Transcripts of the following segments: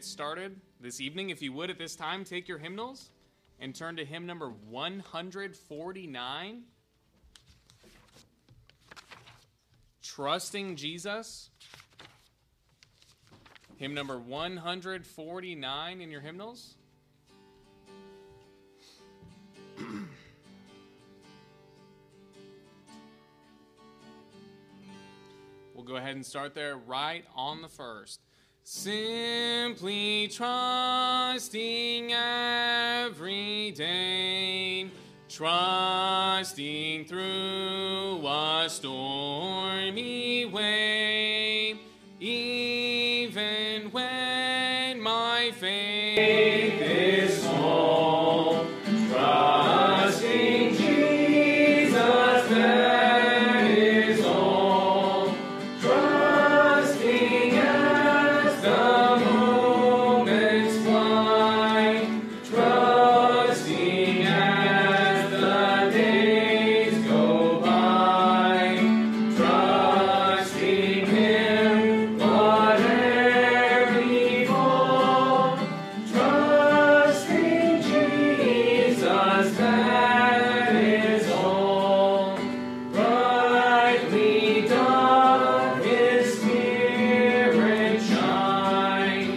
get started this evening, if you would at this time, take your hymnals and turn to hymn number 149. Trusting Jesus. Hymn number 149 in your hymnals. We'll go ahead and start there right on the first. Simply trusting every day, trusting through a stormy way, even when my faith is small, trusting Jesus, that is all. Trusting as the moments fly, trusting as the days go by, trusting Him whatever befall, trusting Jesus, that is all. Brightly doth His Spirit shine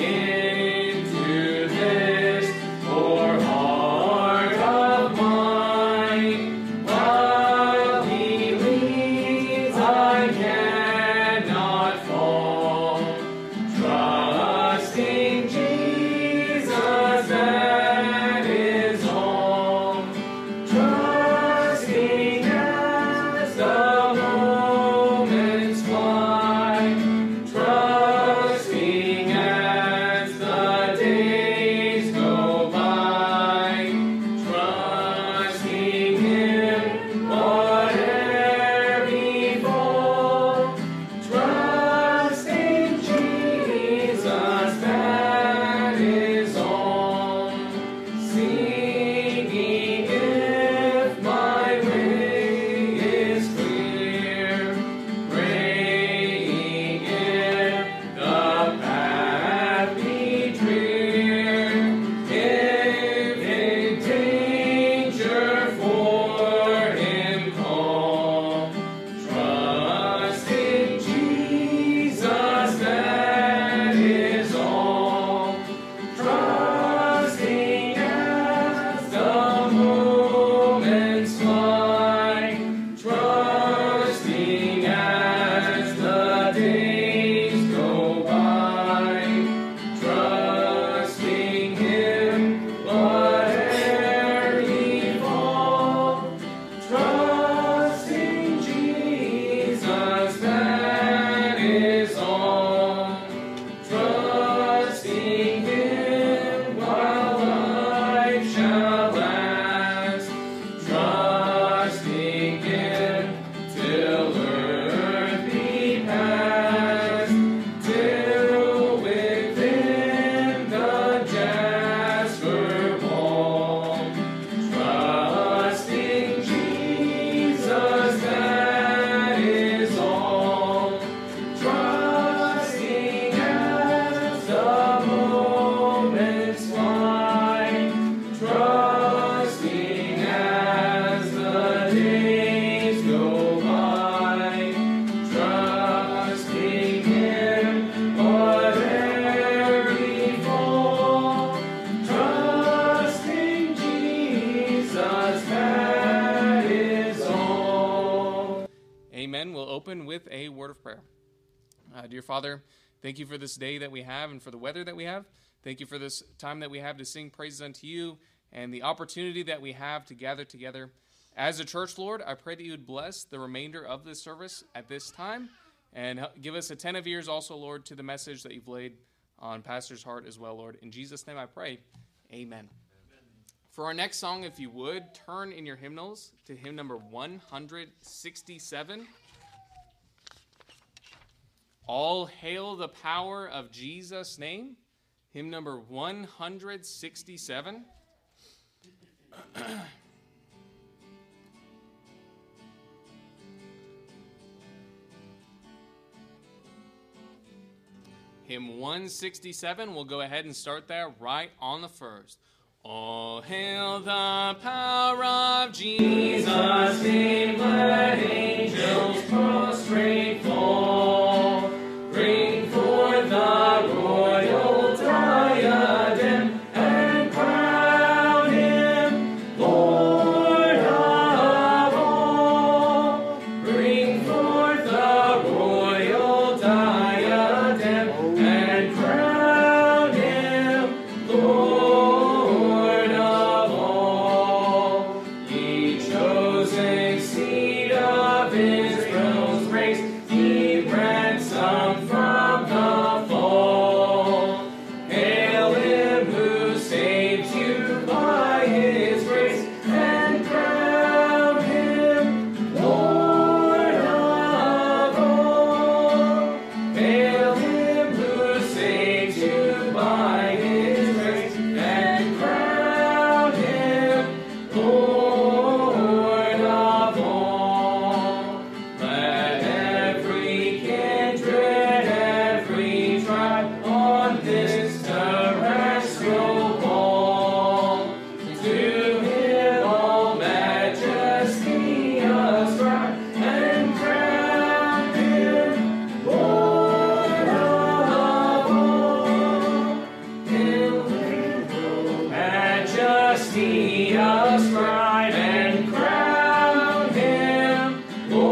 into this poor heart of mine. While He leads, I cannot fall. Trusting Jesus, that is all. Trusting as the moments fly, trusting as the days go by, trusting Him whatever befall, trusting Jesus, that is all. Singing if my way is clear, praying if the path be drear, if in danger for Him call, trusting Jesus, that is all. Trusting as the moments fly, trusting as the days go by, trusting Him whatever befall, trusting Jesus, that is all. Trusting Him while life shall last, trusting Him till earth be past, till within the jasper wall, trusting Jesus, that is all. Trusting as the moments fly, trusting as the days go by, trusting Him whatever befall, trusting Jesus, that is all. Amen. We'll open with a word of prayer. Dear Father, thank you for this day that we have and for the weather that we have. Thank you for this time that we have to sing praises unto you and the opportunity that we have to gather together as a church, Lord. I pray that you would bless the remainder of this service at this time and give us attentive ears also, Lord, to the message that you've laid on Pastor's heart as well, Lord. In Jesus' name I pray, amen. For our next song, if you would, turn in your hymnals to hymn number 167. All hail the power of Jesus' name. Hymn number 167. Hymn 167, we'll go ahead and start there right on the first. All hail the power of Jesus' name, let angels prostrate fall. Bring forth the royal diadem and crown him Lord of all. Bring forth the royal diadem and crown him Lord of all. Ye chosen seed of Israel's race, ye ransomed from the fall. Hail him who saves you by his grace, and crown him Lord of all. Hail him who saves you by his grace, and crown him Lord of all. Let every kindred, every tribe on this terrestrial ball to him all majesty ascribe, and crown him Lord of all. Hail him, all majesty ascribe, and crown him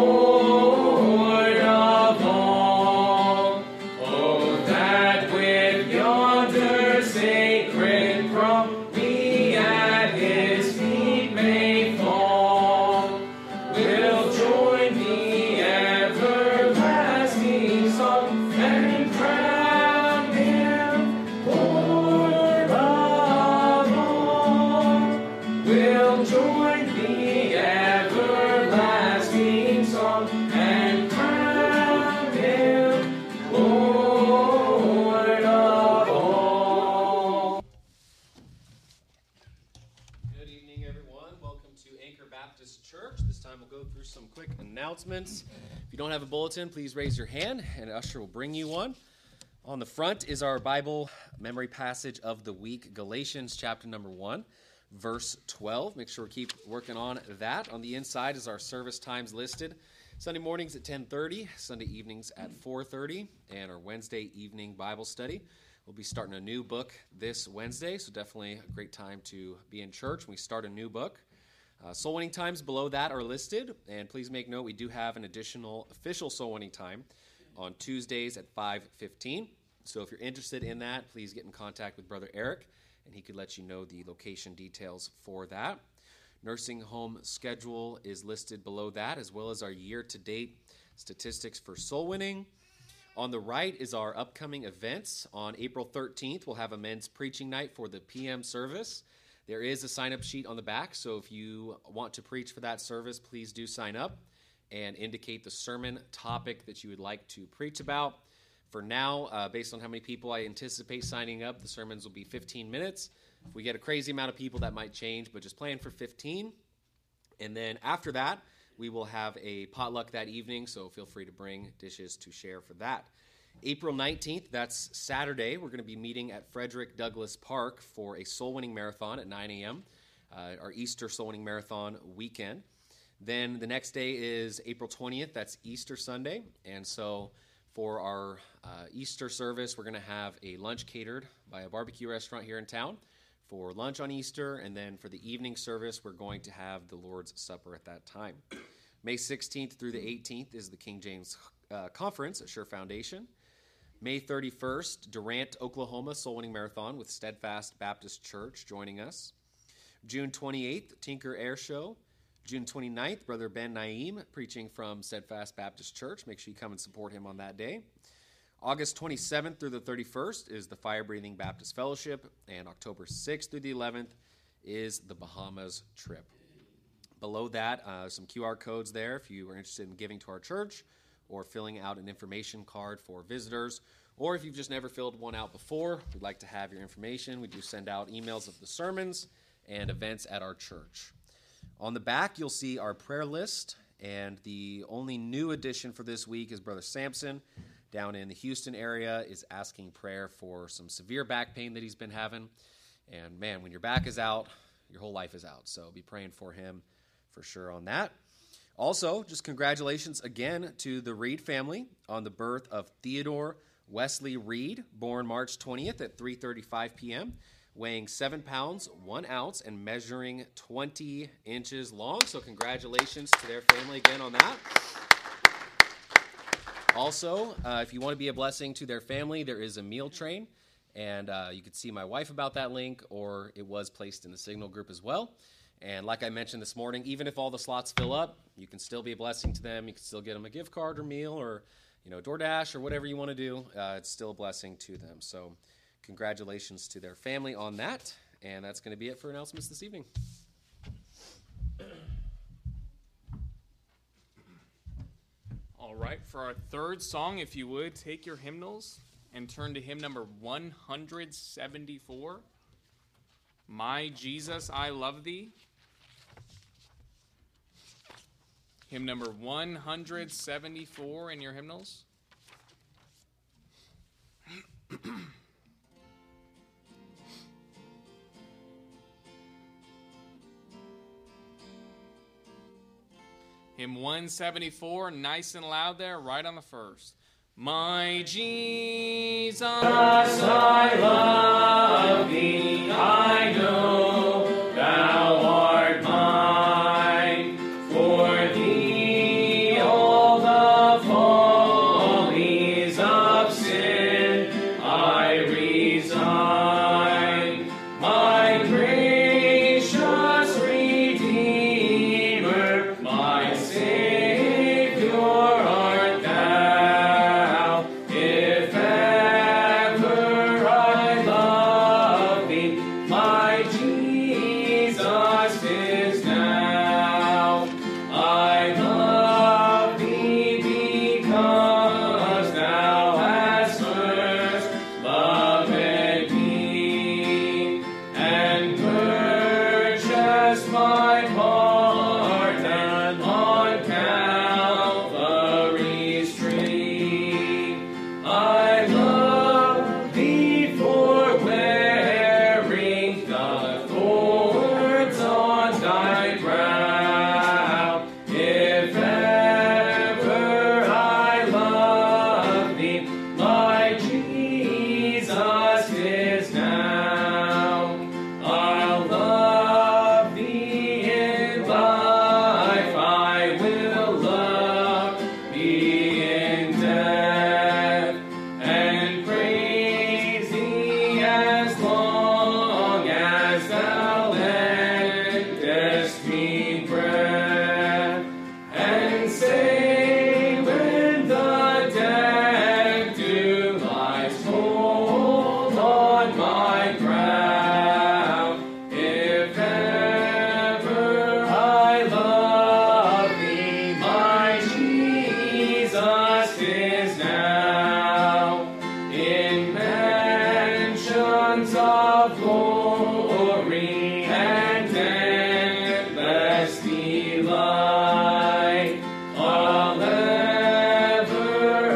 Lord of all. Oh, that with yonder sacred throne we at his feet may fall. We'll join the everlasting song and crown him Lord of all. We'll join the everlasting song and crown him Lord of all. Good evening, everyone. Welcome to Anchor Baptist Church. This time we'll go through some quick announcements. If you don't have a bulletin, please raise your hand, and Usher will bring you one. On the front is our Bible memory passage of the week, Galatians chapter number 1, verse 12. Make sure we keep working on that. On the inside is our service times listed. Sunday mornings at 10:30, Sunday evenings at 4:30, and our Wednesday evening Bible study. We'll be starting a new book this Wednesday, so definitely a great time to be in church when we start a new book. Soul winning times below that are listed, and please make note we do have an additional official soul winning time on Tuesdays at 5:15. So if you're interested in that, please get in contact with Brother Eric, and he could let you know the location details for that. Nursing home schedule is listed below that, as well as our year-to-date statistics for soul winning. On the right is our upcoming events. On April 13th, we'll have a men's preaching night for the PM service. There is a sign-up sheet on the back, so if you want to preach for that service, please do sign up and indicate the sermon topic that you would like to preach about. For now, based on how many people I anticipate signing up, the sermons will be 15 minutes. If we get a crazy amount of people, that might change, but just plan for 15. And then after that, we will have a potluck that evening, so feel free to bring dishes to share for that. April 19th, that's Saturday, we're going to be meeting at Frederick Douglass Park for a soul winning marathon at 9 a.m., our Easter soul winning marathon weekend. Then the next day is April 20th, that's Easter Sunday, and so for our Easter service, we're going to have a lunch catered by a barbecue restaurant here in town for lunch on Easter, and then for the evening service, we're going to have the Lord's Supper at that time. May 16th through the 18th is the King James Conference at Sure Foundation. May 31st, Durant, Oklahoma Soul Winning Marathon with Steadfast Baptist Church joining us. June 28th, Tinker Air Show. June 29th, Brother Ben Naim preaching from Steadfast Baptist Church. Make sure you come and support him on that day. August 27th through the 31st is the Fire Breathing Baptist Fellowship, and October 6th through the 11th is the Bahamas trip. Below that, some QR codes there if you are interested in giving to our church or filling out an information card for visitors, or if you've just never filled one out before, we'd like to have your information. We do send out emails of the sermons and events at our church. On the back, you'll see our prayer list, and the only new addition for this week is Brother Sampson down in the Houston area is asking prayer for some severe back pain that he's been having. And man, when your back is out, your whole life is out. So be praying for him for sure on that. Also, just congratulations again to the Reed family on the birth of Theodore Wesley Reed, born March 20th at 3:35 p.m., weighing 7 pounds, 1 ounce, and measuring 20 inches long. So congratulations to their family again on that. Also, if you want to be a blessing to their family, there is a meal train, and you could see my wife about that link, or it was placed in the Signal group as well. And like I mentioned this morning, even if all the slots fill up, you can still be a blessing to them. You can still get them a gift card or meal or, DoorDash or whatever you want to do. It's still a blessing to them. So congratulations to their family on that. And that's going to be it for announcements this evening. All right, for our third song, if you would, take your hymnals and turn to hymn number 174, My Jesus, I Love Thee. Hymn number 174 in your hymnals. Hymn 174, nice and loud there, right on the first. My Jesus, I love thee, I know thou art mine. For thee all the follies of sin I resign. My gracious Redeemer, my Savior art thou. If ever I love thee, my Jesus is now. I love thee because thou hast first loved me and purchased my pardon on Calvary's tree. I love thee for wearing the thorns on thy brow. If ever I love thee, my Jesus is now. I'll love thee in life, I will love thee in death, and praise thee as long as thou lendest me breath, and say when the dead dew lies cold on my brow, if ever I love thee, my Jesus is now. In mansions of glory and endless delight, I'll ever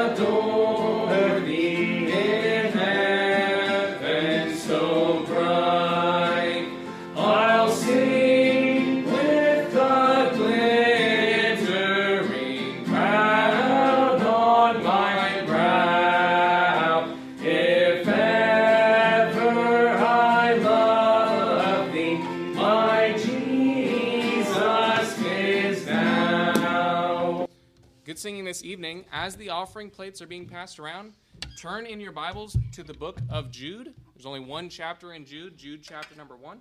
adore thee in heaven so bright. I'll sing with the glittering crown on my brow. If ever I love thee, my Jesus is now. Good singing this evening. As the offering plates are being passed around, turn in your Bibles to the book of Jude. There's only one chapter in Jude, Jude chapter number 1.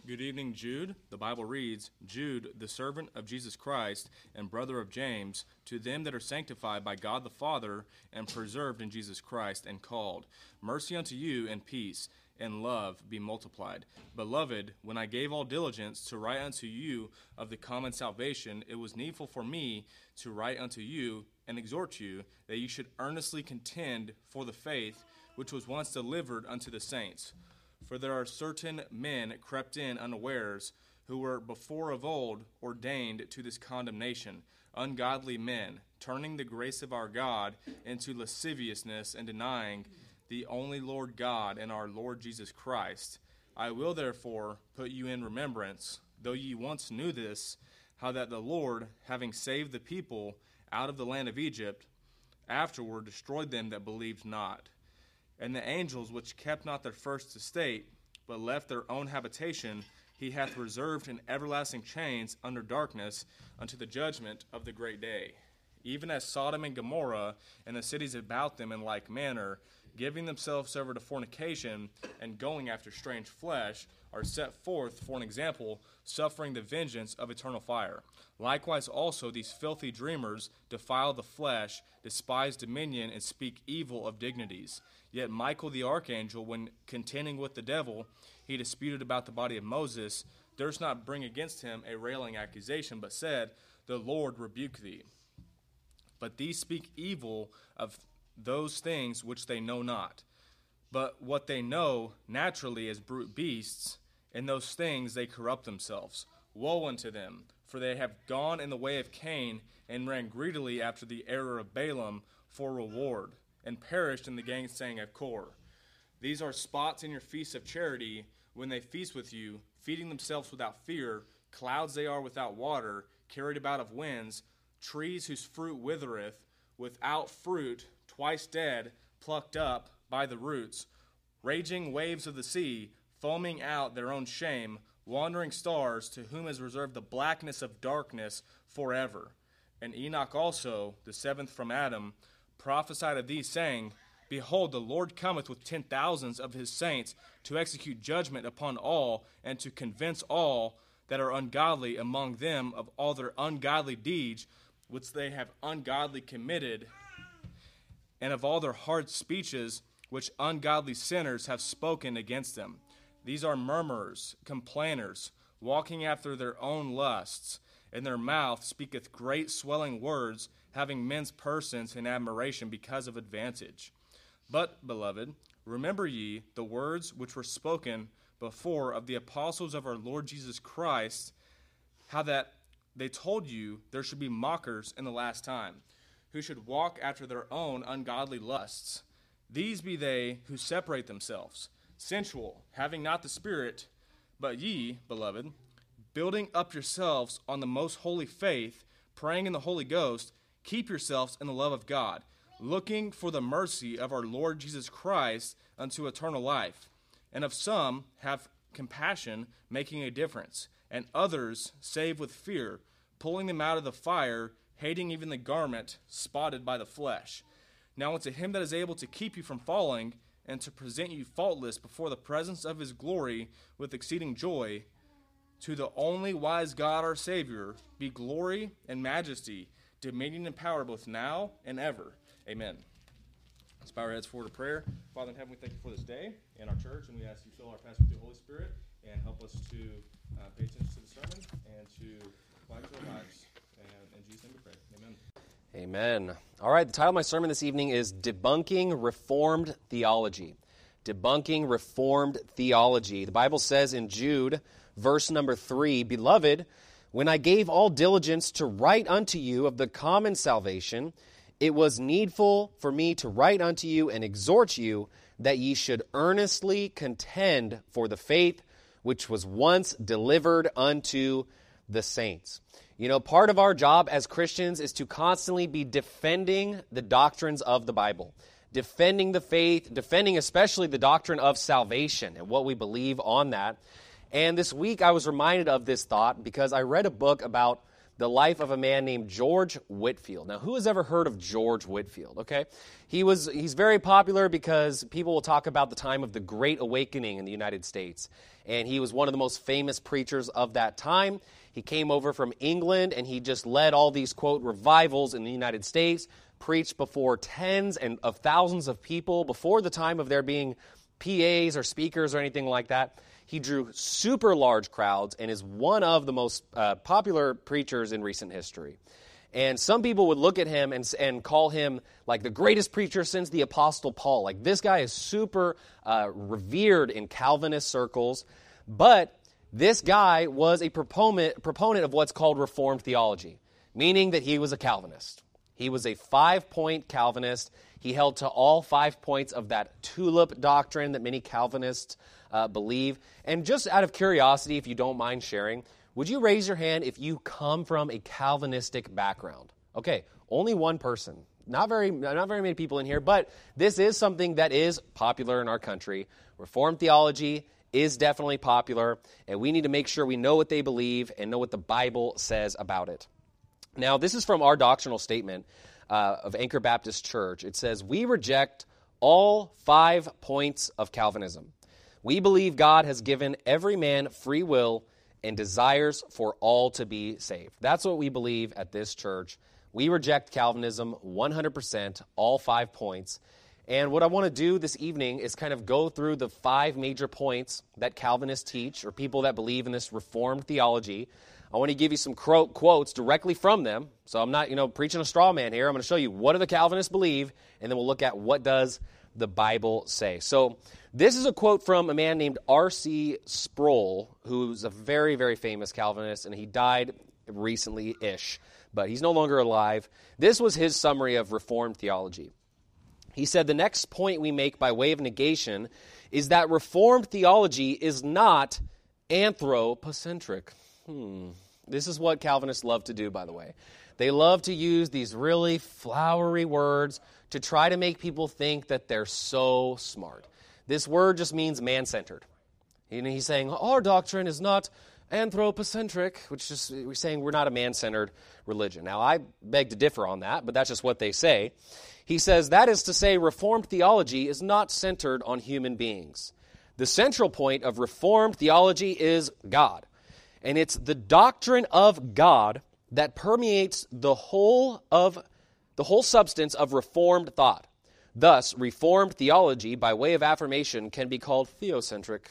Good evening, Jude. The Bible reads, Jude, the servant of Jesus Christ and brother of James, to them that are sanctified by God the Father and preserved in Jesus Christ and called, mercy unto you and peace and love be multiplied. Beloved, when I gave all diligence to write unto you of the common salvation, it was needful for me to write unto you and exhort you that you should earnestly contend for the faith which was once delivered unto the saints. For there are certain men crept in unawares, who were before of old ordained to this condemnation, ungodly men, turning the grace of our God into lasciviousness and denying the only Lord God and our Lord Jesus Christ. I will therefore put you in remembrance, though ye once knew this, how that the Lord, having saved the people out of the land of Egypt, afterward destroyed them that believed not. And the angels which kept not their first estate, but left their own habitation, he hath reserved in everlasting chains under darkness unto the judgment of the great day. Even as Sodom and Gomorrah and the cities about them in like manner, giving themselves over to fornication and going after strange flesh, are set forth for an example, suffering the vengeance of eternal fire. Likewise also these filthy dreamers defile the flesh, despise dominion, and speak evil of dignities. Yet Michael the archangel, when contending with the devil, he disputed about the body of Moses, durst not bring against him a railing accusation, but said, The Lord rebuke thee. But these speak evil of those things which they know not. But what they know naturally as brute beasts, in those things they corrupt themselves. Woe unto them, for they have gone in the way of Cain, and ran greedily after the error of Balaam for reward, and perished in the gainsaying of Kor. These are spots in your feasts of charity, when they feast with you, feeding themselves without fear, clouds they are without water, carried about of winds, trees whose fruit withereth, without fruit, twice dead, plucked up by the roots, raging waves of the sea, foaming out their own shame, wandering stars, to whom is reserved the blackness of darkness forever. And Enoch also, the seventh from Adam, prophesied of these, saying, Behold, the Lord cometh with 10,000s of his saints to execute judgment upon all, and to convince all that are ungodly among them of all their ungodly deeds which they have ungodly committed, and of all their hard speeches which ungodly sinners have spoken against them. These are murmurers, complainers, walking after their own lusts, and their mouth speaketh great swelling words, having men's persons in admiration because of advantage. But, beloved, remember ye the words which were spoken before of the apostles of our Lord Jesus Christ, how that they told you there should be mockers in the last time, who should walk after their own ungodly lusts. These be they who separate themselves, sensual, having not the Spirit, but ye, beloved, building up yourselves on the most holy faith, praying in the Holy Ghost, keep yourselves in the love of God, looking for the mercy of our Lord Jesus Christ unto eternal life. And of some have compassion, making a difference, and others save with fear, pulling them out of the fire, hating even the garment spotted by the flesh. Now unto him that is able to keep you from falling, and to present you faultless before the presence of his glory with exceeding joy, to the only wise God our Savior, be glory and majesty, dominion and power both now and ever. Amen. Let's bow our heads forward to prayer. Father in heaven, we thank you for this day and our church, and we ask you to fill our pastor with the Holy Spirit and help us to pay attention to the sermon and to apply it to our lives. And in Jesus' name we pray. Amen. Amen. All right, the title of my sermon this evening is Debunking Reformed Theology. Debunking Reformed Theology. The Bible says in Jude, verse number 3, Beloved, when I gave all diligence to write unto you of the common salvation, it was needful for me to write unto you and exhort you that ye should earnestly contend for the faith which was once delivered unto the saints. You know, part of our job as Christians is to constantly be defending the doctrines of the Bible, defending the faith, defending especially the doctrine of salvation and what we believe on that. And this week I was reminded of this thought because I read a book about the life of a man named George Whitefield. Now, who has ever heard of George Whitefield? Okay, he's very popular because people will talk about the time of the Great Awakening in the United States, and he was one of the most famous preachers of that time. He came over from England, and he just led all these, quote, revivals in the United States, preached before tens of thousands of people before the time of there being PAs or speakers or anything like that. He drew super large crowds and is one of the most popular preachers in recent history. And some people would look at him and call him like the greatest preacher since the Apostle Paul. Like, this guy is super revered in Calvinist circles. But this guy was a proponent of what's called Reformed theology, meaning that he was a Calvinist. He was a 5-point Calvinist. He held to all 5 points of that tulip doctrine that many Calvinists believe. And just out of curiosity, if you don't mind sharing, would you raise your hand if you come from a Calvinistic background? Okay, only one person. Not very many people in here, but this is something that is popular in our country. Reformed theology is definitely popular, and we need to make sure we know what they believe and know what the Bible says about it. Now, this is from our doctrinal statement of Anchor Baptist Church. It says, "We reject all 5 points of Calvinism. We believe God has given every man free will and desires for all to be saved." That's what we believe at this church. We reject Calvinism 100%, all 5 points. And what I want to do this evening is kind of go through the 5 major points that Calvinists teach, or people that believe in this Reformed theology. I want to give you some quotes directly from them. So I'm not, preaching a straw man here. I'm going to show you what do the Calvinists believe, and then we'll look at what does the Bible say. So this is a quote from a man named R.C. Sproul, who's a very, very famous Calvinist, and he died recently-ish, but he's no longer alive. This was his summary of Reformed theology. He said, "The next point we make by way of negation is that Reformed theology is not anthropocentric." This is what Calvinists love to do, by the way. They love to use these really flowery words to try to make people think that they're so smart. This word just means man-centered. He's saying, our doctrine is not anthropocentric, which is we're saying we're not a man-centered religion. Now, I beg to differ on that, but that's just what they say. He says, that is to say, Reformed theology is not centered on human beings. The central point of Reformed theology is God. And it's the doctrine of God that permeates the whole substance of Reformed thought. Thus, Reformed theology, by way of affirmation, can be called theocentric.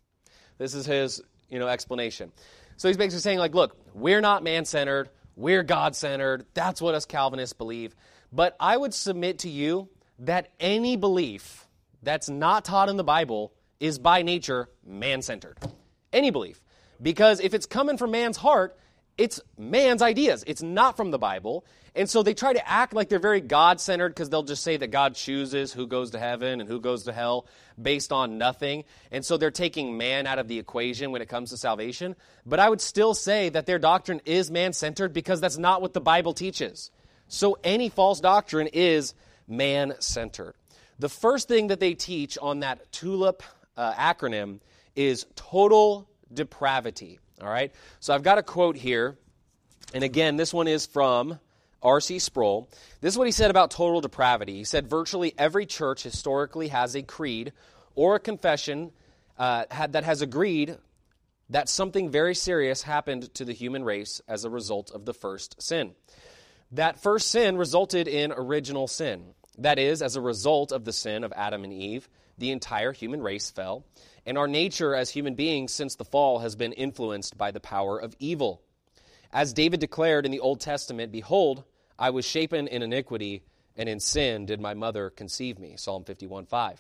This is his, explanation. So he's basically saying, look, we're not man-centered, we're God-centered. That's what us Calvinists believe. But I would submit to you that any belief that's not taught in the Bible is by nature man-centered. Any belief. Because if it's coming from man's heart, it's man's ideas. It's not from the Bible. And so they try to act like they're very God-centered because they'll just say that God chooses who goes to heaven and who goes to hell based on nothing. And so they're taking man out of the equation when it comes to salvation. But I would still say that their doctrine is man-centered because that's not what the Bible teaches. So any false doctrine is man-centered. The first thing that they teach on that TULIP acronym is total depravity. All right? So I've got a quote here. And again, this one is from R.C. Sproul. This is what he said about total depravity. He said, virtually every church historically has a creed or a confession that has agreed that something very serious happened to the human race as a result of the first sin. That first sin resulted in original sin. That is, as a result of the sin of Adam and Eve, the entire human race fell, and our nature as human beings since the fall has been influenced by the power of evil. As David declared in the Old Testament, "Behold, I was shapen in iniquity, and in sin did my mother conceive me." Psalm 51:5.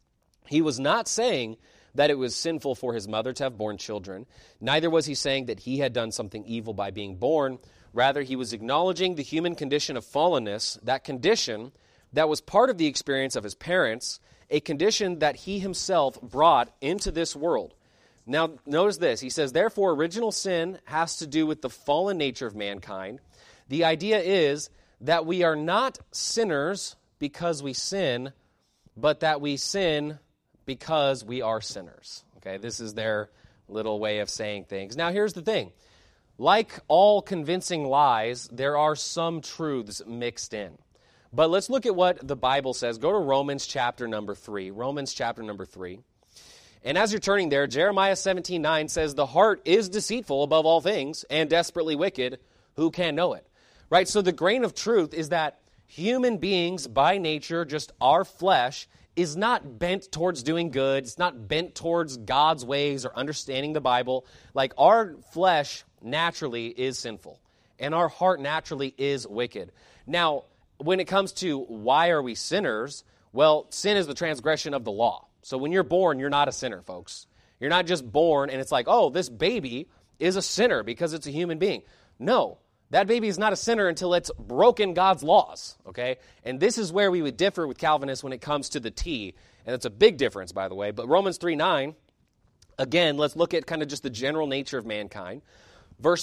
He was not saying that it was sinful for his mother to have borne children. Neither was he saying that he had done something evil by being born. Rather, he was acknowledging the human condition of fallenness, that condition that was part of the experience of his parents, a condition that he himself brought into this world. Now, notice this. He says, therefore, original sin has to do with the fallen nature of mankind. The idea is that we are not sinners because we sin, but that we sin because we are sinners. Okay, this is their little way of saying things. Now, here's the thing. like all convincing lies, there are some truths mixed in. But let's look at what the Bible says. Go to Romans chapter number 3. Romans chapter number 3. And as you're turning there, Jeremiah 17:9 says, the heart is deceitful above all things and desperately wicked. Who can know it? Right? So the grain of truth is that human beings by nature, just our flesh, is not bent towards doing good. It's not bent towards God's ways or understanding the Bible. Like our flesh naturally is sinful. And our heart naturally is wicked. Now, when it comes to why are we sinners, well, sin is the transgression of the law. So when you're born, you're not a sinner, folks. You're not just born and it's like, oh, this baby is a sinner because it's a human being. No, that baby is not a sinner until it's broken God's laws, okay? And this is where we would differ with Calvinists when it comes to the T. And it's a big difference, by the way. But Romans 3:9, again, let's look at kind of just the general nature of mankind. Verse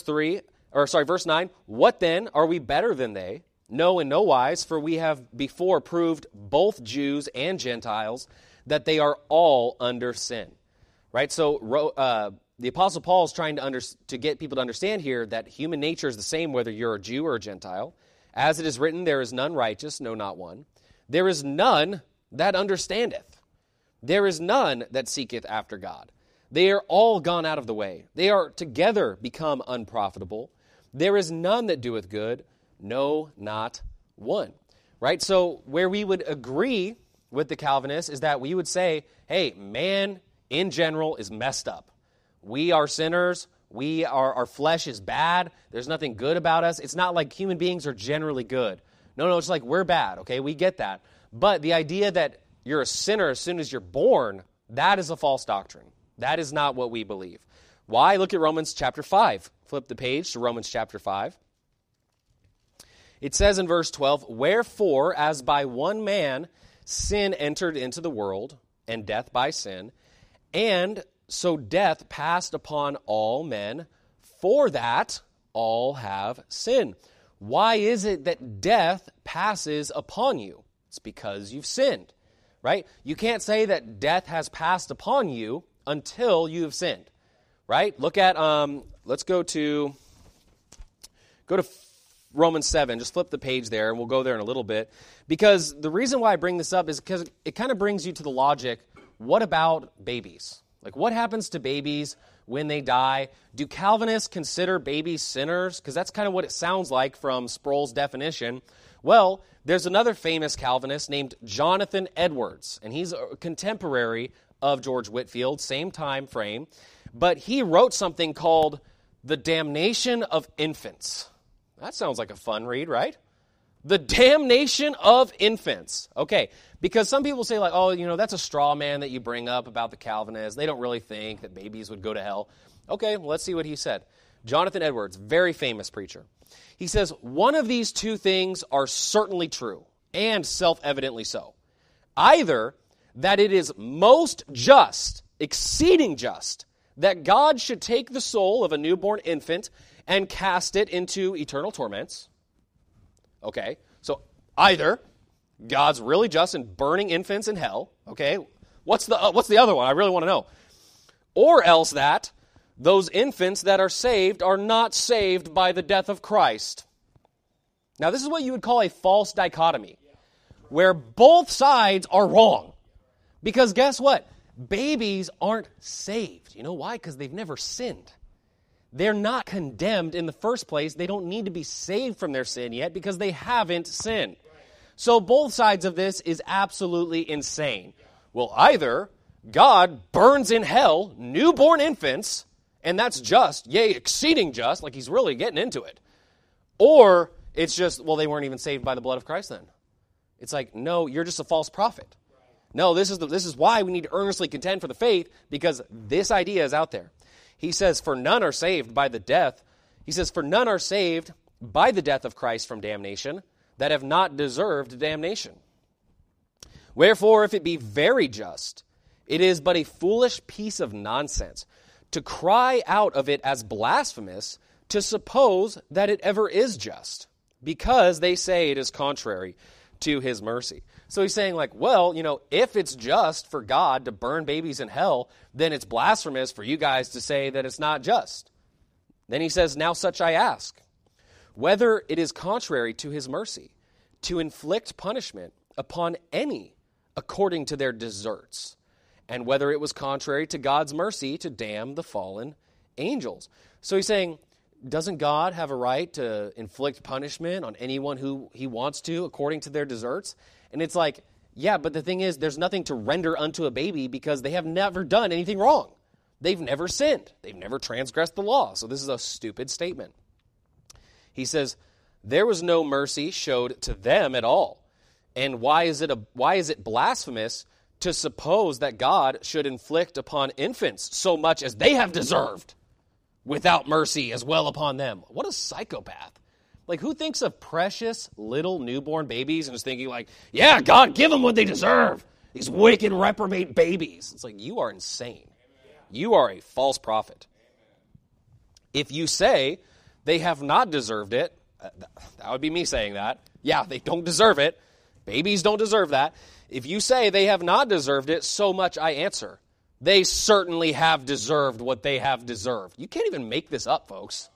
9, what then? Are we better than they? No, in no wise, for we have before proved both Jews and Gentiles that they are all under sin. Right? So the Apostle Paul is trying to get people to understand here that human nature is the same whether you're a Jew or a Gentile. As it is written, there is none righteous, no, not one. There is none that understandeth. There is none that seeketh after God. They are all gone out of the way. They are together become unprofitable. There is none that doeth good, no, not one. Right? So where we would agree with the Calvinists is that we would say, hey, man in general is messed up. We are sinners. Our flesh is bad. There's nothing good about us. It's not like human beings are generally good. No, it's like we're bad, okay? We get that. But the idea that you're a sinner as soon as you're born, that is a false doctrine. That is not what we believe. Why? Look at Romans chapter 5. Flip the page to Romans chapter 5. It says in verse 12, wherefore, as by one man sin entered into the world, and death by sin, and so death passed upon all men, for that all have sinned. Why is it that death passes upon you? It's because you've sinned, right? You can't say that death has passed upon you until you have sinned, right? Look at, let's go to Romans 7. Just flip the page there, and we'll go there in a little bit. Because the reason why I bring this up is because it kind of brings you to the logic, what about babies? Like, what happens to babies when they die? Do Calvinists consider babies sinners? Because that's kind of what it sounds like from Sproul's definition. Well, there's another famous Calvinist named Jonathan Edwards, and he's a contemporary of George Whitefield, same time frame. But he wrote something called The Damnation of Infants. That sounds like a fun read, right? The damnation of infants. Okay, because some people say like, oh, that's a straw man that you bring up about the Calvinists. They don't really think that babies would go to hell. Okay, well, let's see what he said. Jonathan Edwards, very famous preacher. He says, one of these two things are certainly true, and self-evidently so. Either that it is most just, exceeding just, that God should take the soul of a newborn infant and cast it into eternal torments. Okay, so either God's really just and burning infants in hell. Okay, what's the other one? I really want to know. Or else that those infants that are saved are not saved by the death of Christ. Now, this is what you would call a false dichotomy, where both sides are wrong. Because guess what? Babies aren't saved. You know why? Because they've never sinned. They're not condemned in the first place. They don't need to be saved from their sin yet because they haven't sinned. So both sides of this is absolutely insane. Well, either God burns in hell newborn infants, and that's just, yea, exceeding just, like he's really getting into it. Or it's just, well, they weren't even saved by the blood of Christ then. It's like, no, you're just a false prophet. No, this is why we need to earnestly contend for the faith, because this idea is out there. He says, for none are saved by the death. He says, for none are saved by the death of Christ from damnation that have not deserved damnation. Wherefore, if it be very just, it is but a foolish piece of nonsense to cry out of it as blasphemous to suppose that it ever is just, because they say it is contrary to his mercy. So he's saying like, well, if it's just for God to burn babies in hell, then it's blasphemous for you guys to say that it's not just. Then he says, now such I ask, whether it is contrary to his mercy to inflict punishment upon any according to their deserts, and whether it was contrary to God's mercy to damn the fallen angels. So he's saying, doesn't God have a right to inflict punishment on anyone who he wants to according to their deserts? And it's like, yeah, but the thing is, there's nothing to render unto a baby because they have never done anything wrong. They've never sinned. They've never transgressed the law. So this is a stupid statement. He says, there was no mercy showed to them at all. And why is it blasphemous to suppose that God should inflict upon infants so much as they have deserved without mercy as well upon them? What a psychopath. Like, who thinks of precious little newborn babies and is thinking like, yeah, God, give them what they deserve. These wicked reprobate babies. It's like, you are insane. You are a false prophet. If you say they have not deserved it, that would be me saying that. Yeah, they don't deserve it. Babies don't deserve that. If you say they have not deserved it, so much I answer. They certainly have deserved what they have deserved. You can't even make this up, folks.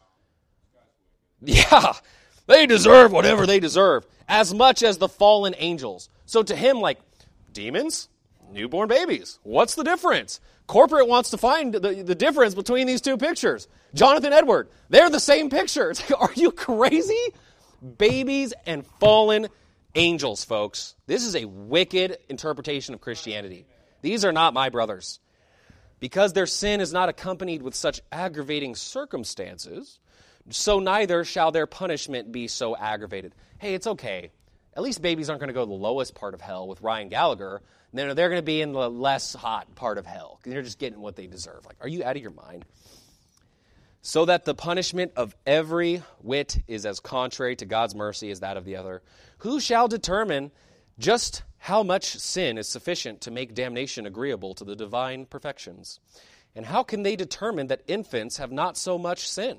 Yeah, they deserve whatever they deserve, as much as the fallen angels. So to him, like, demons, newborn babies, what's the difference? Corporate wants to find the difference between these two pictures. Jonathan Edward, they're the same picture. It's like, are you crazy? Babies and fallen angels, folks. This is a wicked interpretation of Christianity. These are not my brothers. Because their sin is not accompanied with such aggravating circumstances, so neither shall their punishment be so aggravated. Hey, it's okay. At least babies aren't going to go to the lowest part of hell with Ryan Gallagher. They're going to be in the less hot part of hell. They're just getting what they deserve. Like, are you out of your mind? So that the punishment of every whit is as contrary to God's mercy as that of the other. Who shall determine just how much sin is sufficient to make damnation agreeable to the divine perfections? And how can they determine that infants have not so much sin?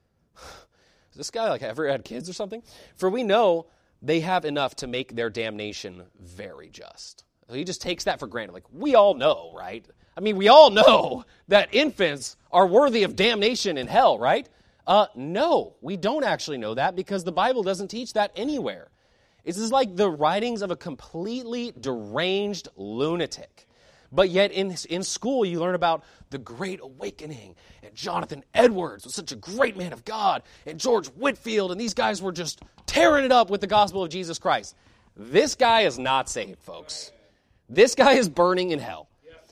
Has this guy ever had kids or something? For we know they have enough to make their damnation very just. He just takes that for granted. Like, we all know, right? I mean, we all know that infants are worthy of damnation in hell, right? No, we don't actually know that because the Bible doesn't teach that anywhere. This is like the writings of a completely deranged lunatic. But yet in school you learn about the Great Awakening, and Jonathan Edwards was such a great man of God, and George Whitefield, and these guys were just tearing it up with the gospel of Jesus Christ. This guy is not saved, folks. This guy is burning in hell.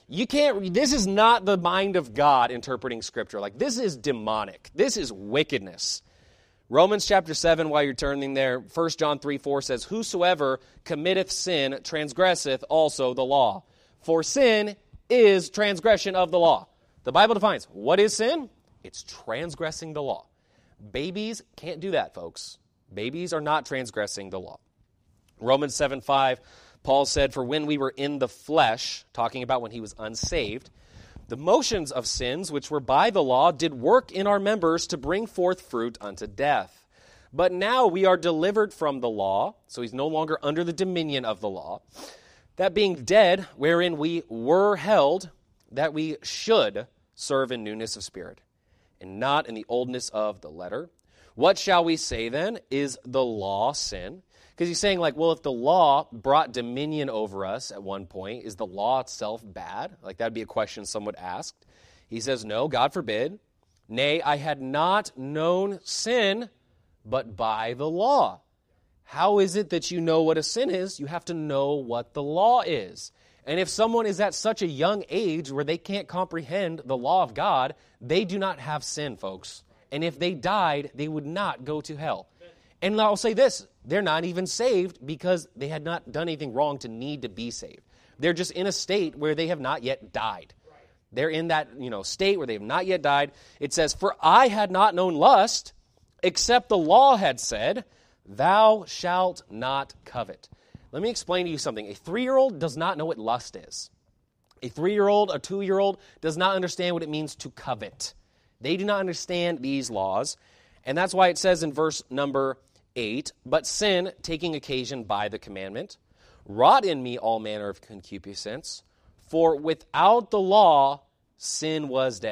This is not the mind of God interpreting Scripture. Like, this is demonic. This is wickedness. Romans chapter 7, while you're turning there, 1 John 3:4 says, whosoever committeth sin transgresseth also the law. For sin is transgression of the law. The Bible defines, what is sin? It's transgressing the law. Babies can't do that, folks. Babies are not transgressing the law. Romans 7:5, Paul said, for when we were in the flesh, talking about when he was unsaved, the motions of sins which were by the law did work in our members to bring forth fruit unto death. But now we are delivered from the law, so he's no longer under the dominion of the law, that being dead, wherein we were held, that we should serve in newness of spirit, and not in the oldness of the letter. What shall we say then? Is the law sin? Because he's saying, like, well, if the law brought dominion over us at one point, is the law itself bad? Like, that'd be a question some would ask. He says, no, God forbid. Nay, I had not known sin, but by the law. How is it that you know what a sin is? You have to know what the law is. And if someone is at such a young age where they can't comprehend the law of God, they do not have sin, folks. And if they died, they would not go to hell. And I'll say this, they're not even saved because they had not done anything wrong to need to be saved. They're just in a state where they have not yet died. They're in that, state where they have not yet died. It says, for I had not known lust, except the law had said, thou shalt not covet. Let me explain to you something. A 3-year-old does not know what lust is. A 3-year-old, a 2-year-old does not understand what it means to covet. They do not understand these laws. And that's why it says in verse number 8, but sin, taking occasion by the commandment, wrought in me all manner of concupiscence, for without the law sin was dead.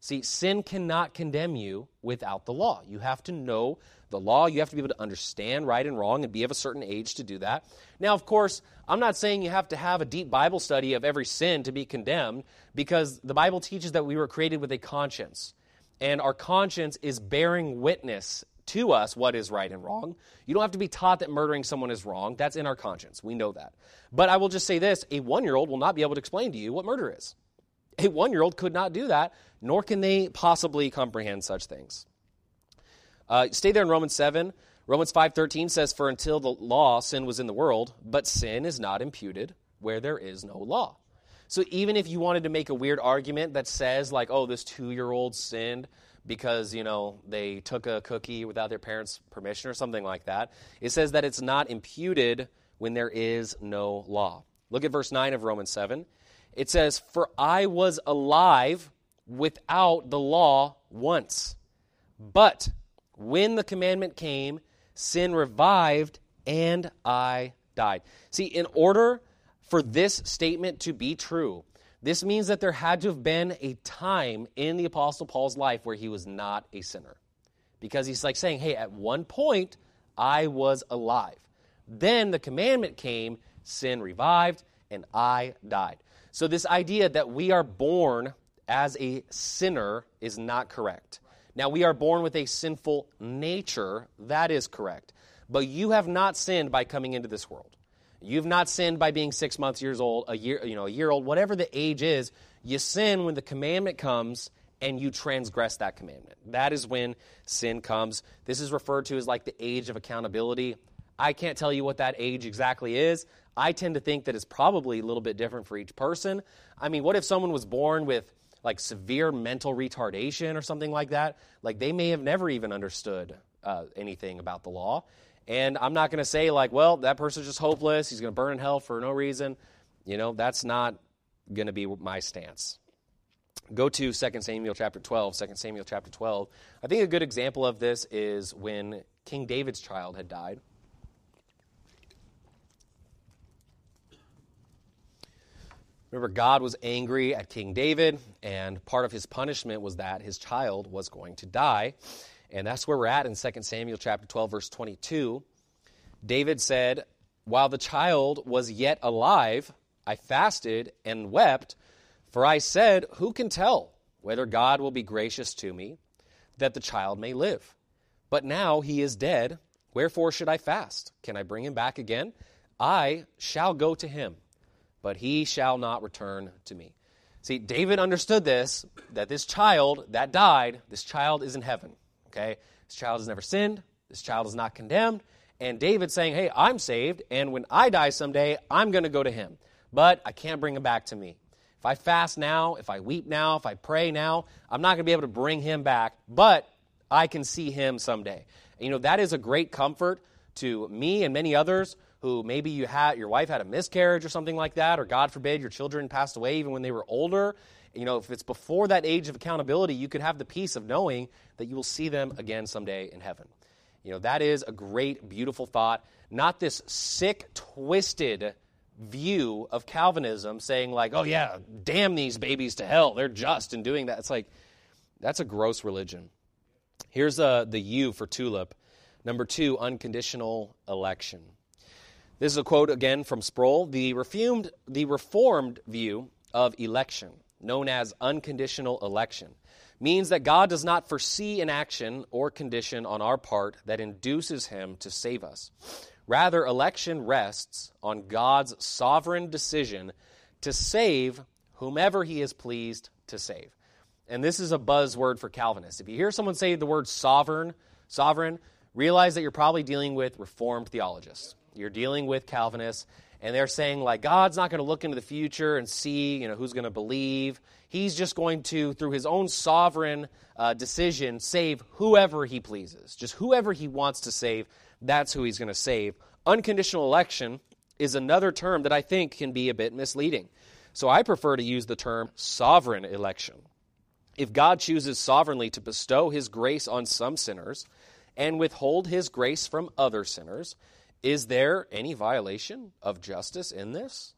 See, sin cannot condemn you without the law. You have to know the law. You have to be able to understand right and wrong and be of a certain age to do that. Now, of course, I'm not saying you have to have a deep Bible study of every sin to be condemned, because the Bible teaches that we were created with a conscience. And our conscience is bearing witness to us what is right and wrong. You don't have to be taught that murdering someone is wrong. That's in our conscience. We know that. But I will just say this, a 1-year-old will not be able to explain to you what murder is. A 1-year-old could not do that, nor can they possibly comprehend such things. Stay there in Romans 7. Romans 5:13 says, "For until the law, sin was in the world, but sin is not imputed where there is no law." So even if you wanted to make a weird argument that says, like, oh, this 2-year-old sinned because, they took a cookie without their parents' permission or something like that, it says that it's not imputed when there is no law. Look at verse 9 of Romans 7. It says, "For I was alive without the law once, but when the commandment came, sin revived and I died." See, in order for this statement to be true, this means that there had to have been a time in the Apostle Paul's life where he was not a sinner. Because he's like saying, hey, at one point, I was alive. Then the commandment came, sin revived, and I died. So this idea that we are born as a sinner is not correct. Now, we are born with a sinful nature. That is correct. But you have not sinned by coming into this world. You've not sinned by being 6 months, years old, a year old, whatever the age is. You sin when the commandment comes and you transgress that commandment. That is when sin comes. This is referred to as like the age of accountability. I can't tell you what that age exactly is. I tend to think that it's probably a little bit different for each person. I mean, what if someone was born with like severe mental retardation or something like that? Like they may have never even understood anything about the law. And I'm not going to say like, well, that person's just hopeless. He's going to burn in hell for no reason. That's not going to be my stance. Go to 2 Samuel chapter 12. 2 Samuel chapter 12. I think a good example of this is when King David's child had died. Remember, God was angry at King David, and part of his punishment was that his child was going to die. And that's where we're at in 2 Samuel chapter 12, verse 22. David said, "While the child was yet alive, I fasted and wept, for I said, who can tell whether God will be gracious to me, that the child may live? But now he is dead, wherefore should I fast? Can I bring him back again? I shall go to him, but he shall not return to me." See, David understood this, that this child that died, this child is in heaven. Okay? This child has never sinned. This child is not condemned. And David's saying, hey, I'm saved, and when I die someday, I'm going to go to him. But I can't bring him back to me. If I fast now, if I weep now, if I pray now, I'm not going to be able to bring him back, but I can see him someday. And, that is a great comfort to me and many others who maybe your wife had a miscarriage or something like that, or God forbid your children passed away even when they were older. If it's before that age of accountability, you could have the peace of knowing that you will see them again someday in heaven. That is a great, beautiful thought. Not this sick, twisted view of Calvinism saying like, oh yeah, damn these babies to hell. They're just in doing that. It's like, that's a gross religion. Here's the U for tulip. Number 2, unconditional election. This is a quote again from Sproul. The reformed view of election, known as unconditional election, means that God does not foresee an action or condition on our part that induces him to save us. Rather, election rests on God's sovereign decision to save whomever he is pleased to save. And this is a buzzword for Calvinists. If you hear someone say the word sovereign, realize that you're probably dealing with Reformed theologists. You're dealing with Calvinists, and they're saying, like, God's not going to look into the future and see, who's going to believe. He's just going to, through his own sovereign decision, save whoever he pleases. Just whoever he wants to save, that's who he's going to save. Unconditional election is another term that I think can be a bit misleading. So I prefer to use the term sovereign election. If God chooses sovereignly to bestow his grace on some sinners and withhold his grace from other sinners, is there any violation of justice in this?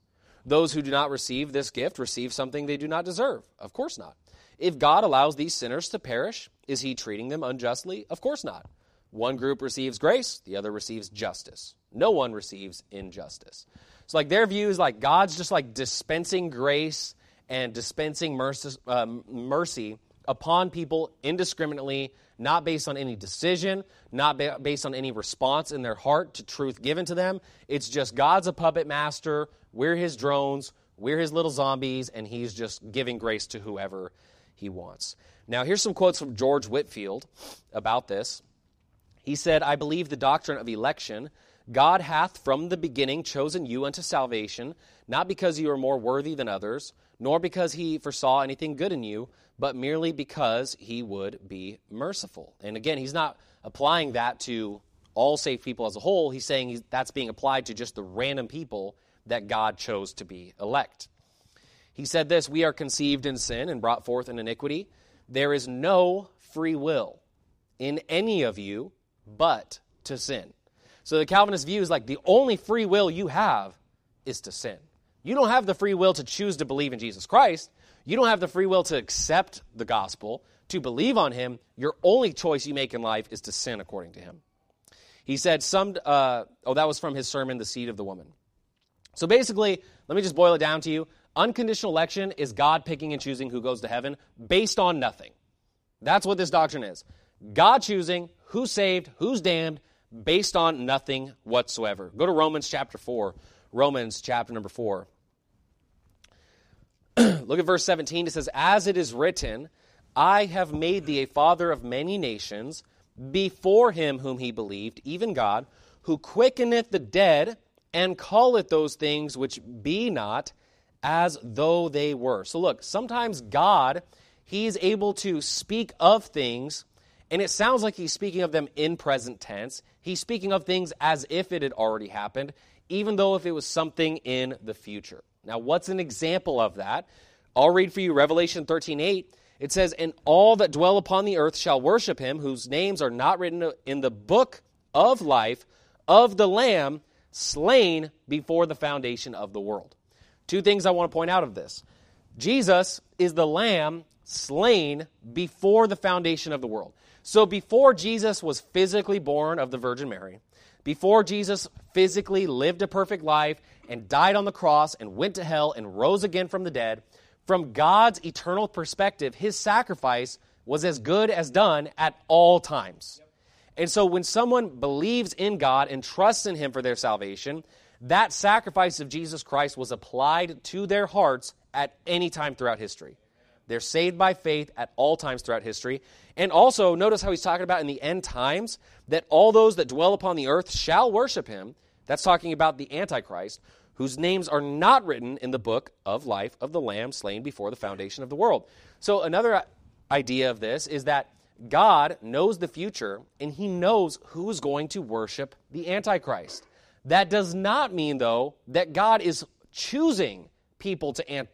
those who do not receive this gift receive something they do not deserve? Of course not. If God allows these sinners to perish, is he treating them unjustly? Of course not. One group receives grace, the other receives justice. No one receives injustice. So like their view is like God's just like dispensing grace and dispensing mercy upon people indiscriminately, not based on any decision, not based on any response in their heart to truth given to them. It's just God's a puppet master, we're his drones, we're his little zombies, and he's just giving grace to whoever he wants. Now, here's some quotes from George Whitefield about this. He said, I believe the doctrine of election. God hath from the beginning chosen you unto salvation, not because you are more worthy than others, nor because he foresaw anything good in you, but merely because he would be merciful. And again, he's not applying that to all saved people as a whole. He's saying that's being applied to just the random people that God chose to be elect. He said this, we are conceived in sin and brought forth in iniquity. There is no free will in any of you but to sin. So the Calvinist view is like the only free will you have is to sin. You don't have the free will to choose to believe in Jesus Christ. You don't have the free will to accept the gospel, to believe on him. Your only choice you make in life is to sin according to him. He said, that was from his sermon, The Seed of the Woman. So basically, let me just boil it down to you. Unconditional election is God picking and choosing who goes to heaven based on nothing. That's what this doctrine is. God choosing who's saved, who's damned, based on nothing whatsoever. Go to Romans chapter 4. Romans chapter number 4. Look at verse 17. It says, as it is written, I have made thee a father of many nations before him whom he believed, even God, who quickeneth the dead and calleth those things which be not as though they were. So look, sometimes God, he's able to speak of things, and it sounds like he's speaking of them in present tense. He's speaking of things as if it had already happened, even though if it was something in the future. Now, what's an example of that? I'll read for you Revelation 13:8. It says, and all that dwell upon the earth shall worship him, whose names are not written in the book of life of the Lamb slain before the foundation of the world. Two things I want to point out of this. Jesus is the Lamb slain before the foundation of the world. So before Jesus was physically born of the Virgin Mary, before Jesus physically lived a perfect life and died on the cross and went to hell and rose again from the dead, from God's eternal perspective, his sacrifice was as good as done at all times. And so when someone believes in God and trusts in him for their salvation, that sacrifice of Jesus Christ was applied to their hearts at any time throughout history. They're saved by faith at all times throughout history. And also, notice how he's talking about in the end times that all those that dwell upon the earth shall worship him. That's talking about the Antichrist, whose names are not written in the book of life of the Lamb slain before the foundation of the world. So another idea of this is that God knows the future, and he knows who's going to worship the Antichrist. That does not mean, though, that God is choosing people to,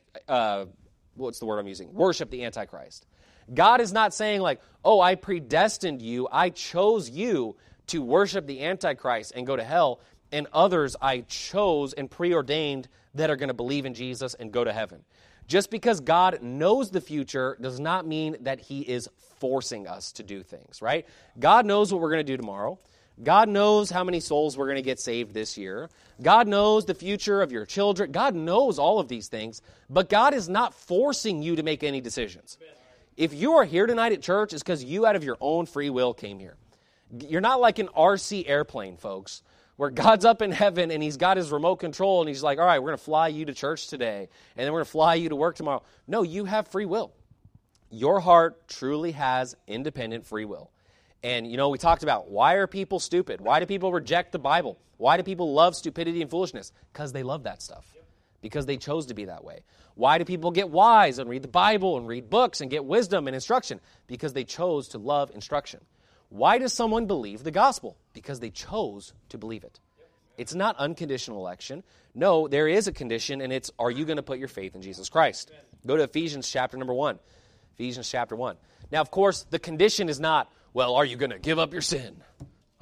worship the Antichrist. God is not saying like, oh, I predestined you, I chose you to worship the Antichrist and go to hell, and others I chose and preordained that are going to believe in Jesus and go to heaven. Just because God knows the future does not mean that he is forcing us to do things, right? God knows what we're going to do tomorrow. God knows how many souls we're going to get saved this year. God knows the future of your children. God knows all of these things, but God is not forcing you to make any decisions. If you are here tonight at church, it's because you out of your own free will came here. You're not like an RC airplane, folks, where God's up in heaven and he's got his remote control and he's like, all right, we're going to fly you to church today and then we're going to fly you to work tomorrow. No, you have free will. Your heart truly has independent free will. And, you know, we talked about why are people stupid? Why do people reject the Bible? Why do people love stupidity and foolishness? Because they love that stuff. Because they chose to be that way. Why do people get wise and read the Bible and read books and get wisdom and instruction? Because they chose to love instruction. Why does someone believe the gospel? Because they chose to believe it. It's not unconditional election. No, there is a condition, and it's, are you going to put your faith in Jesus Christ? Go to Ephesians chapter number 1. Ephesians chapter 1. Now, of course, the condition is not, well, are you going to give up your sin?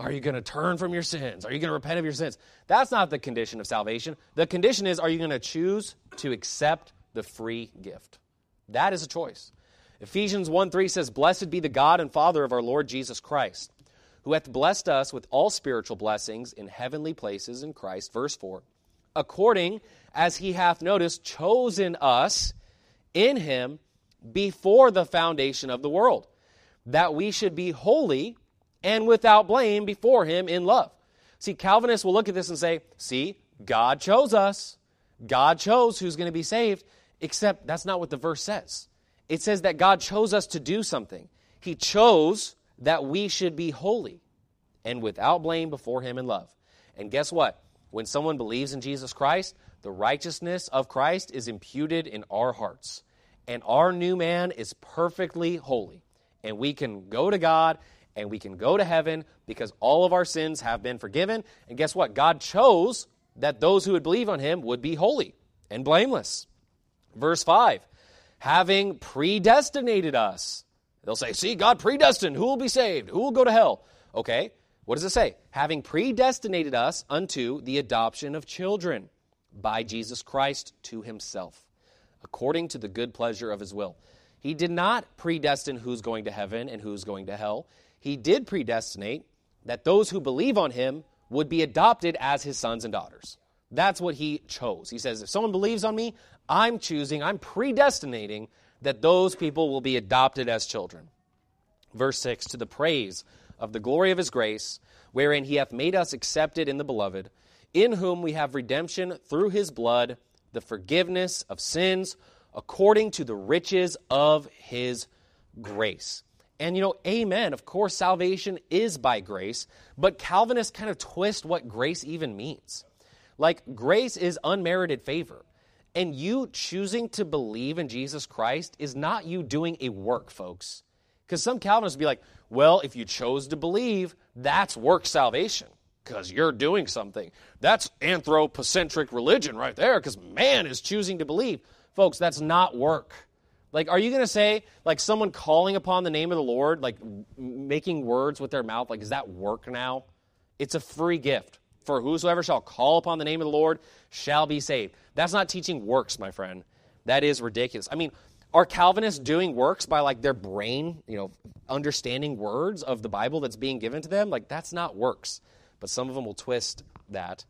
Are you going to turn from your sins? Are you going to repent of your sins? That's not the condition of salvation. The condition is, are you going to choose to accept the free gift? That is a choice. Ephesians 1:3 says, "Blessed be the God and Father of our Lord Jesus Christ, who hath blessed us with all spiritual blessings in heavenly places in Christ," verse 4, "according as he hath," notice, "chosen us in him before the foundation of the world, that we should be holy and without blame before him in love." See, Calvinists will look at this and say, see, God chose us. God chose who's going to be saved, except that's not what the verse says. It says that God chose us to do something. He chose that we should be holy and without blame before him in love. And guess what? When someone believes in Jesus Christ, the righteousness of Christ is imputed in our hearts. And our new man is perfectly holy. And we can go to God and we can go to heaven because all of our sins have been forgiven. And guess what? God chose that those who would believe on him would be holy and blameless. Verse 5, "having predestinated us." They'll say, see, God predestined. Who will be saved? Who will go to hell? Okay, what does it say? "Having predestinated us unto the adoption of children by Jesus Christ to himself, according to the good pleasure of his will." He did not predestine who's going to heaven and who's going to hell. He did predestinate that those who believe on him would be adopted as his sons and daughters. That's what he chose. He says, if someone believes on me, I'm predestinating that those people will be adopted as children. Verse 6, "to the praise of the glory of his grace, wherein he hath made us accepted in the beloved, in whom we have redemption through his blood, the forgiveness of sins, according to the riches of his grace." And amen, of course, salvation is by grace, but Calvinists kind of twist what grace even means. Like, grace is unmerited favor. And you choosing to believe in Jesus Christ is not you doing a work, folks. Because some Calvinists will be like, well, if you chose to believe, that's work salvation, because you're doing something. That's anthropocentric religion right there, because man is choosing to believe. Folks, that's not work. Like, are you going to say, like, someone calling upon the name of the Lord, like, making words with their mouth, like, is that work now? It's a free gift. "For whosoever shall call upon the name of the Lord shall be saved." That's not teaching works, my friend. That is ridiculous. I mean, are Calvinists doing works by, like, their brain, understanding words of the Bible that's being given to them? Like, that's not works. But some of them will twist that.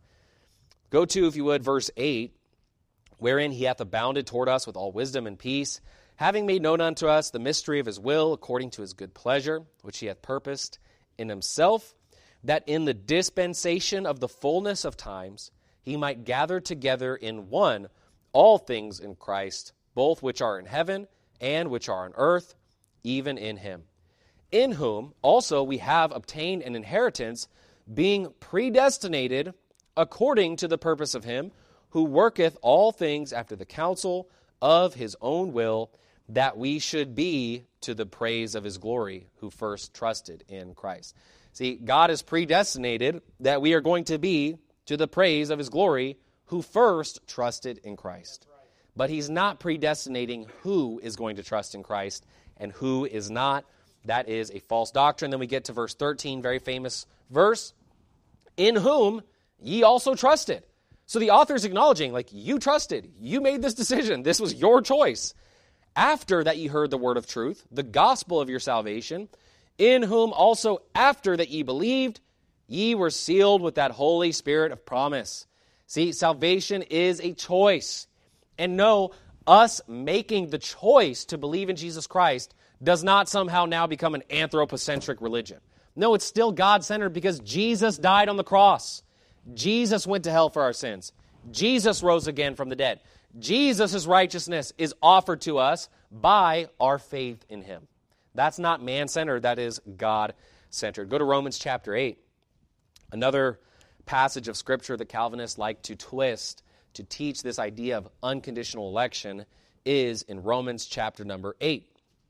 Go to, if you would, verse 8, "wherein he hath abounded toward us with all wisdom and peace, having made known unto us the mystery of his will, according to his good pleasure, which he hath purposed in himself, that in the dispensation of the fullness of times he might gather together in one all things in Christ, both which are in heaven and which are on earth, even in him. In whom also we have obtained an inheritance, being predestinated according to the purpose of him, who worketh all things after the counsel of his own will, that we should be to the praise of his glory, who first trusted in Christ." See, God has predestinated that we are going to be to the praise of his glory, who first trusted in Christ. But he's not predestinating who is going to trust in Christ and who is not. That is a false doctrine. Then we get to verse 13, very famous verse, "in whom ye also trusted." So the author is acknowledging, like, you trusted. You made this decision. This was your choice. "After that ye heard the word of truth, the gospel of your salvation, in whom also after that ye believed, ye were sealed with that Holy Spirit of promise." See, salvation is a choice. And no, us making the choice to believe in Jesus Christ does not somehow now become an anthropocentric religion. No, it's still God-centered because Jesus died on the cross. Jesus went to hell for our sins. Jesus rose again from the dead. Jesus' righteousness is offered to us by our faith in him. That's not man-centered, that is God-centered. Go to Romans chapter 8. Another passage of Scripture that Calvinists like to twist to teach this idea of unconditional election is in Romans chapter number 8.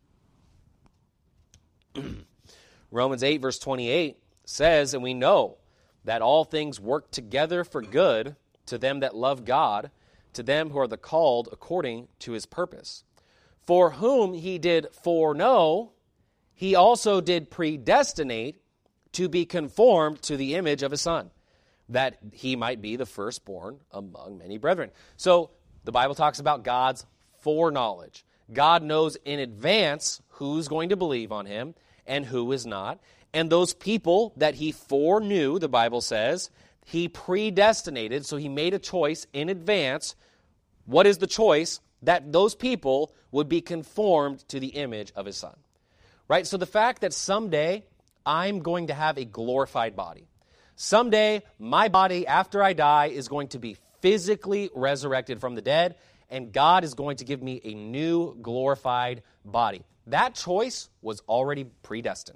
Romans 8 verse 28 says, "And we know that all things work together for good to them that love God, to them who are the called according to his purpose. For whom he did foreknow, he also did predestinate to be conformed to the image of his Son, that he might be the firstborn among many brethren. So the Bible talks about God's foreknowledge. God knows in advance who's going to believe on him and who is not. And those people that he foreknew, the Bible says, he predestinated, so he made a choice in advance. What is the choice? That those people would be conformed to the image of his Son. Right? So the fact that someday I'm going to have a glorified body. Someday my body, after I die, is going to be physically resurrected from the dead, and God is going to give me a new glorified body. That choice was already predestined.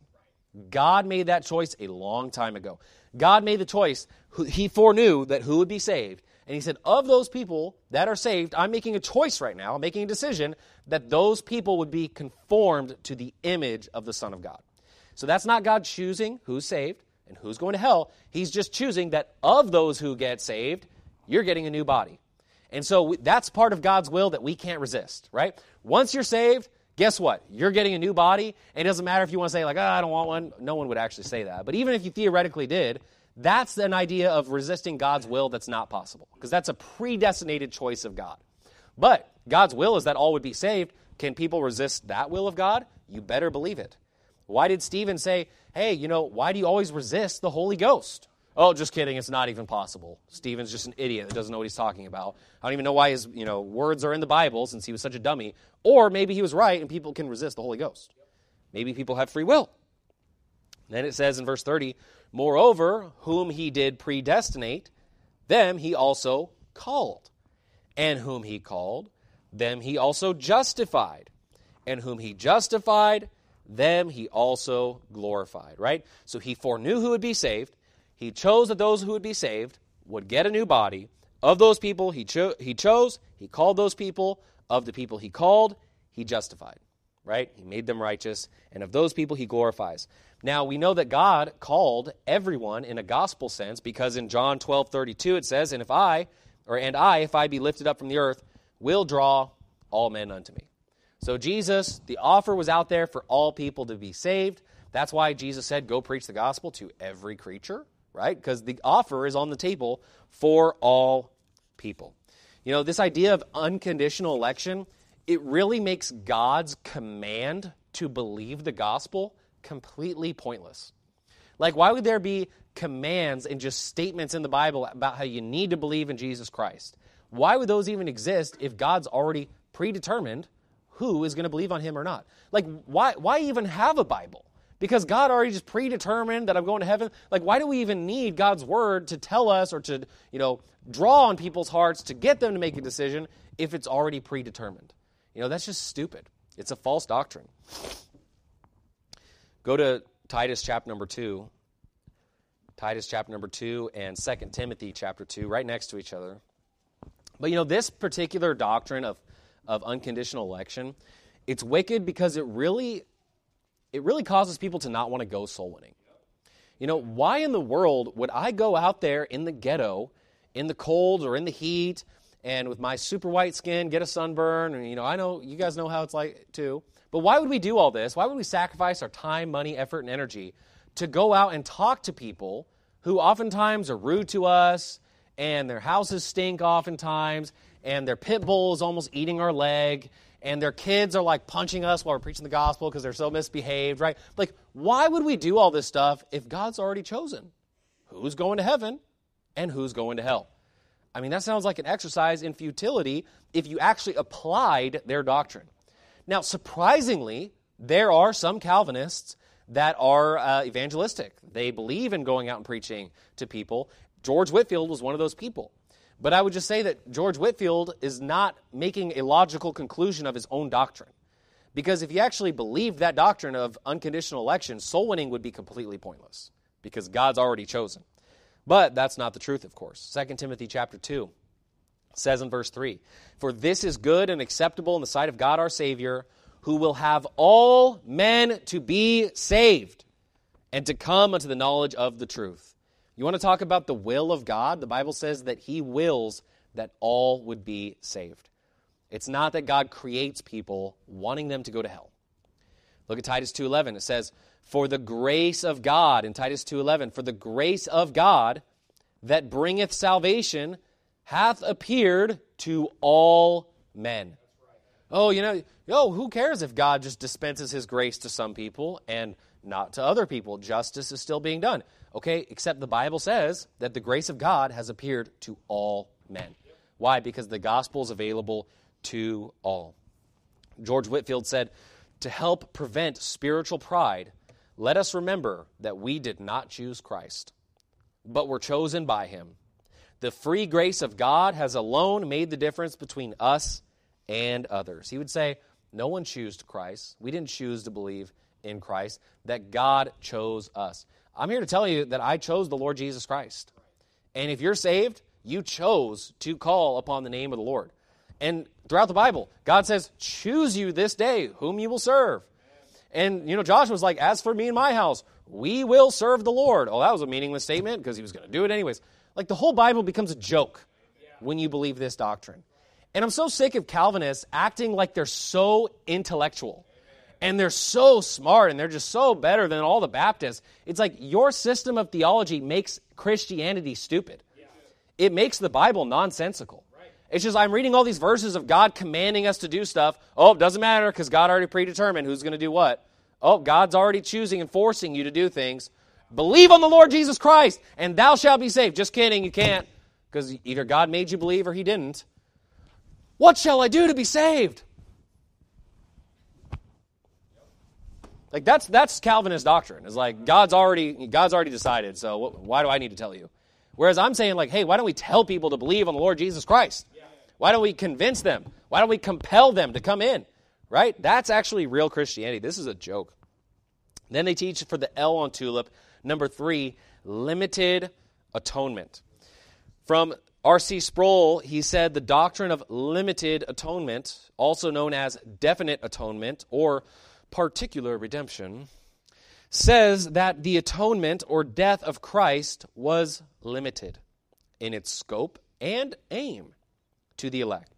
God made that choice a long time ago. God made the choice. He foreknew that who would be saved. And he said, of those people that are saved, I'm making a choice right now, I'm making a decision that those people would be conformed to the image of the Son of God. So that's not God choosing who's saved and who's going to hell. He's just choosing that of those who get saved, you're getting a new body. And so that's part of God's will that we can't resist, right? Once you're saved, guess what? You're getting a new body, and it doesn't matter if you want to say, like, I don't want one. No one would actually say that. But even if you theoretically did, that's an idea of resisting God's will that's not possible, because that's a predestinated choice of God. But God's will is that all would be saved. Can people resist that will of God? You better believe it. Why did Stephen say, hey, why do you always resist the Holy Ghost? Oh, just kidding, it's not even possible. Stephen's just an idiot that doesn't know what he's talking about. I don't even know why his words are in the Bible, since he was such a dummy. Or maybe he was right and people can resist the Holy Ghost. Maybe people have free will. Then it says in verse 30, moreover, whom he did predestinate, them he also called. And whom he called, them he also justified. And whom he justified, them he also glorified. Right? So he foreknew who would be saved. He chose that those who would be saved would get a new body. Of those people he chose, he called those people. Of the people he called, he justified. Right? He made them righteous. And of those people he glorifies. Now, we know that God called everyone in a gospel sense, because in John 12:32 it says, and I, if I be lifted up from the earth, will draw all men unto me. So Jesus, the offer was out there for all people to be saved. That's why Jesus said, go preach the gospel to every creature, right? Because the offer is on the table for all people. This idea of unconditional election, it really makes God's command to believe the gospel completely pointless. Like, why would there be commands and just statements in the Bible about how you need to believe in Jesus Christ? Why would those even exist if God's already predetermined who is going to believe on him or not? Like, why even have a Bible? Because God already just predetermined that I'm going to heaven. Like, why do we even need God's word to tell us or to, draw on people's hearts to get them to make a decision if it's already predetermined? That's just stupid. It's a false doctrine. Go to Titus chapter number 2. Titus chapter number 2 and 2 Timothy chapter 2, right next to each other. But this particular doctrine of unconditional election, it's wicked because it really causes people to not want to go soul winning. Why in the world would I go out there in the ghetto, in the cold or in the heat, and with my super white skin, get a sunburn, and I know you guys know how it's like too. But why would we do all this? Why would we sacrifice our time, money, effort, and energy to go out and talk to people who oftentimes are rude to us, and their houses stink oftentimes, and their pit bull is almost eating our leg, and their kids are like punching us while we're preaching the gospel because they're so misbehaved, right? Like, why would we do all this stuff if God's already chosen who's going to heaven and who's going to hell? I mean, that sounds like an exercise in futility if you actually applied their doctrine. Now, surprisingly, there are some Calvinists that are evangelistic. They believe in going out and preaching to people. George Whitefield was one of those people. But I would just say that George Whitefield is not making a logical conclusion of his own doctrine. Because if he actually believed that doctrine of unconditional election, soul winning would be completely pointless, because God's already chosen. But that's not the truth, of course. 2 Timothy chapter 2 says in verse 3, for this is good and acceptable in the sight of God our Savior, who will have all men to be saved and to come unto the knowledge of the truth. You want to talk about the will of God? The Bible says that he wills that all would be saved. It's not that God creates people wanting them to go to hell. Look at Titus 2:11. It says, for the grace of God, in Titus 2:11, for the grace of God that bringeth salvation hath appeared to all men. Oh, who cares if God just dispenses his grace to some people and not to other people? Justice is still being done. Okay, except the Bible says that the grace of God has appeared to all men. Why? Because the gospel is available to all. George Whitefield said, to help prevent spiritual pride, let us remember that we did not choose Christ, but were chosen by him. The free grace of God has alone made the difference between us and others. He would say, no one chose Christ. We didn't choose to believe in Christ, that God chose us. I'm here to tell you that I chose the Lord Jesus Christ. And if you're saved, you chose to call upon the name of the Lord. And throughout the Bible, God says, choose you this day whom you will serve. And, Joshua was like, as for me and my house, we will serve the Lord. Oh, that was a meaningless statement because he was going to do it anyways. Like, the whole Bible becomes a joke when you believe this doctrine. And I'm so sick of Calvinists acting like they're so intellectual. And they're so smart and they're just so better than all the Baptists. It's like your system of theology makes Christianity stupid. It makes the Bible nonsensical. It's just I'm reading all these verses of God commanding us to do stuff. Oh, it doesn't matter because God already predetermined who's going to do what. Oh, God's already choosing and forcing you to do things. Believe on the Lord Jesus Christ and thou shalt be saved. Just kidding, you can't, because either God made you believe or he didn't. What shall I do to be saved? Like that's Calvinist doctrine. It's like God's already decided, so why do I need to tell you? Whereas I'm saying like, hey, why don't we tell people to believe on the Lord Jesus Christ? Why don't we convince them? Why don't we compel them to come in? Right? That's actually real Christianity. This is a joke. Then they teach for the L on TULIP, number 3, limited atonement. From R.C. Sproul, he said the doctrine of limited atonement, also known as definite atonement or particular redemption, says that the atonement or death of Christ was limited in its scope and aim to the elect.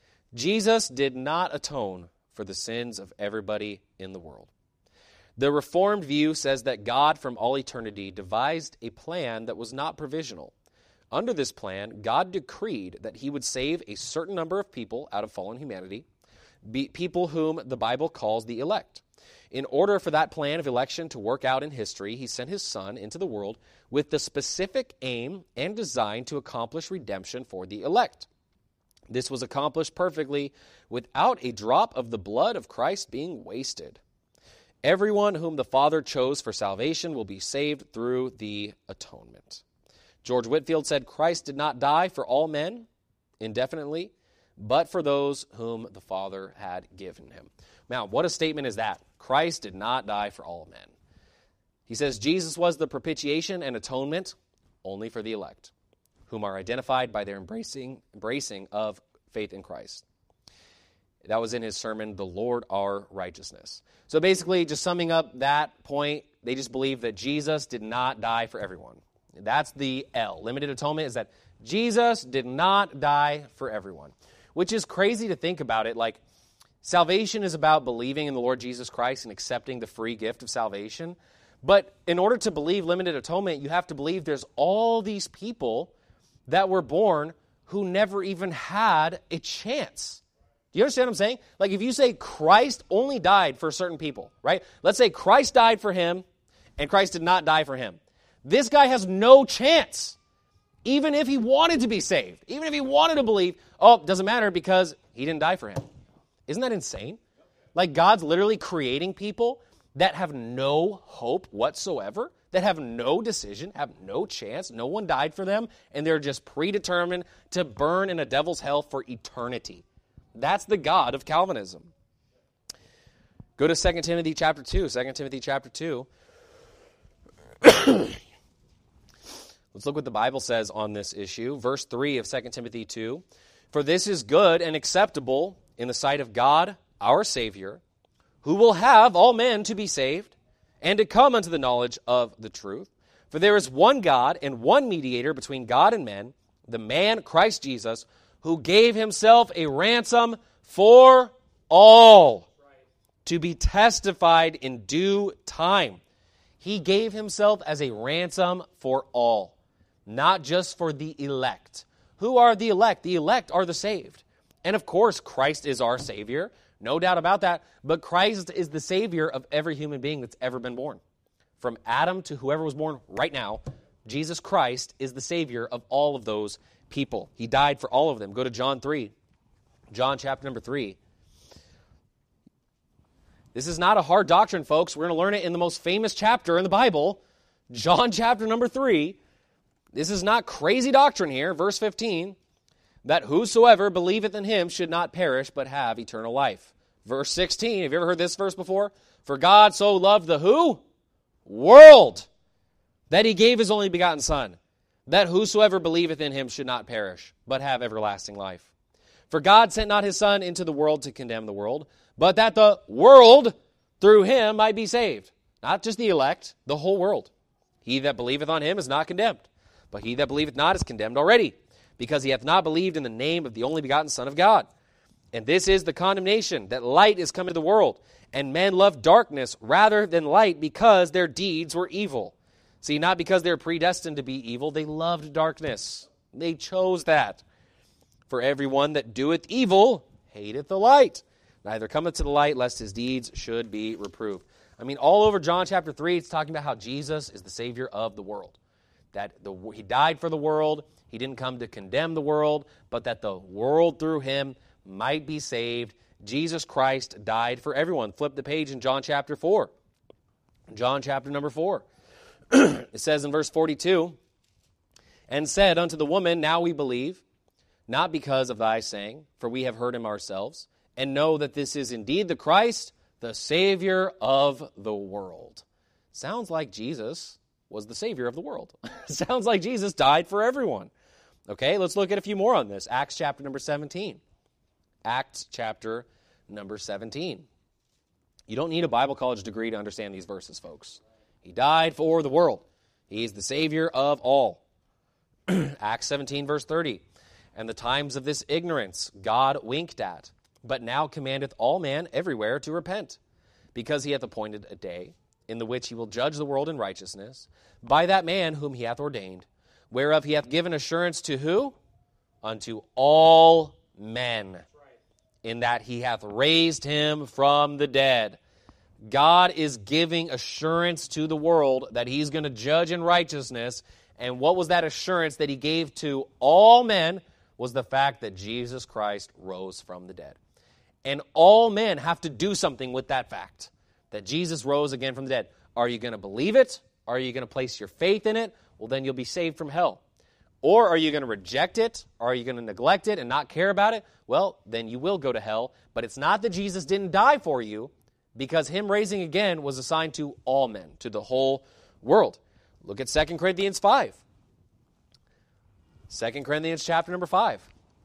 Jesus did not atone for the sins of everybody in the world. The Reformed view says that God from all eternity devised a plan that was not provisional. Under this plan, God decreed that he would save a certain number of people out of fallen humanity, people whom the Bible calls the elect. In order for that plan of election to work out in history, he sent his Son into the world with the specific aim and design to accomplish redemption for the elect. This was accomplished perfectly without a drop of the blood of Christ being wasted. Everyone whom the Father chose for salvation will be saved through the atonement. George Whitefield said, Christ did not die for all men indefinitely, but for those whom the Father had given him. Now, what a statement is that? Christ did not die for all men. He says Jesus was the propitiation and atonement only for the elect, whom are identified by their embracing of faith in Christ. That was in his sermon, The Lord Our Righteousness. So basically, just summing up that point, they just believe that Jesus did not die for everyone. That's the L. Limited atonement is that Jesus did not die for everyone, which is crazy to think about it. Like, salvation is about believing in the Lord Jesus Christ and accepting the free gift of salvation. But in order to believe limited atonement, you have to believe there's all these people that were born who never even had a chance. Do you understand what I'm saying? Like if you say Christ only died for certain people, right? Let's say Christ died for him and Christ did not die for him. This guy has no chance, even if he wanted to be saved, even if he wanted to believe, oh, it doesn't matter because he didn't die for him. Isn't that insane? Like God's literally creating people that have no hope whatsoever, that have no decision, have no chance, no one died for them, and they're just predetermined to burn in a devil's hell for eternity. That's the God of Calvinism. Go to 2 Timothy chapter 2. 2 Timothy chapter 2. Let's look what the Bible says on this issue. Verse 3 of 2 Timothy 2. For this is good and acceptable in the sight of God, our Savior, who will have all men to be saved and to come unto the knowledge of the truth. For there is one God and one mediator between God and men, the man Christ Jesus, who gave himself a ransom for all. to be testified in due time. He gave himself as a ransom for all, not just for the elect. Who are the elect? The elect are the saved. And of course, Christ is our Savior. No doubt about that. But Christ is the Savior of every human being that's ever been born. From Adam to whoever was born right now, Jesus Christ is the Savior of all of those people. He died for all of them. Go to John 3. John chapter number 3. This is not a hard doctrine, folks. We're going to learn it in the most famous chapter in the Bible, John chapter number 3. This is not crazy doctrine here. Verse 15, that whosoever believeth in him should not perish, but have eternal life. Verse 16, have you ever heard this verse before? For God so loved the who? World, that he gave his only begotten Son, that whosoever believeth in him should not perish, but have everlasting life. For God sent not his Son into the world to condemn the world, but that the world through him might be saved. Not just the elect, the whole world. He that believeth on him is not condemned, but he that believeth not is condemned already, because he hath not believed in the name of the only begotten Son of God. And this is the condemnation, that light is come into the world, and men love darkness rather than light, because their deeds were evil. See, not because they were predestined to be evil, they loved darkness. They chose that. For everyone that doeth evil hateth the light, neither cometh to the light, lest his deeds should be reproved. I mean, all over John chapter 3, it's talking about how Jesus is the Savior of the world. That he died for the world, he didn't come to condemn the world, but that the world through him might be saved. Jesus Christ died for everyone. Flip the page in John chapter 4. John chapter number 4. It says in verse 42, and said unto the woman, now we believe, not because of thy saying, for we have heard him ourselves, and know that this is indeed the Christ, the Savior of the world. Sounds like Jesus was the Savior of the world. Sounds like Jesus died for everyone. Okay, let's look at a few more on this. Acts chapter number 17. Acts chapter number 17. You don't need a Bible college degree to understand these verses, folks. He died for the world. He is the Savior of all. Acts 17, verse 30. And the times of this ignorance God winked at, but now commandeth all men everywhere to repent, because he hath appointed a day in the which he will judge the world in righteousness, by that man whom he hath ordained, whereof he hath given assurance to who? Unto all men, in that he hath raised him from the dead. God is giving assurance to the world that he's going to judge in righteousness. And what was that assurance that he gave to all men? Was the fact that Jesus Christ rose from the dead. And all men have to do something with that fact, that Jesus rose again from the dead. Are you going to believe it? Are you going to place your faith in it? Well, then you'll be saved from hell. Or are you going to reject it? Are you going to neglect it and not care about it? Well, then you will go to hell. But it's not that Jesus didn't die for you, because him raising again was assigned to all men, to the whole world. Look at 2 Corinthians 5. 2 Corinthians chapter number 5.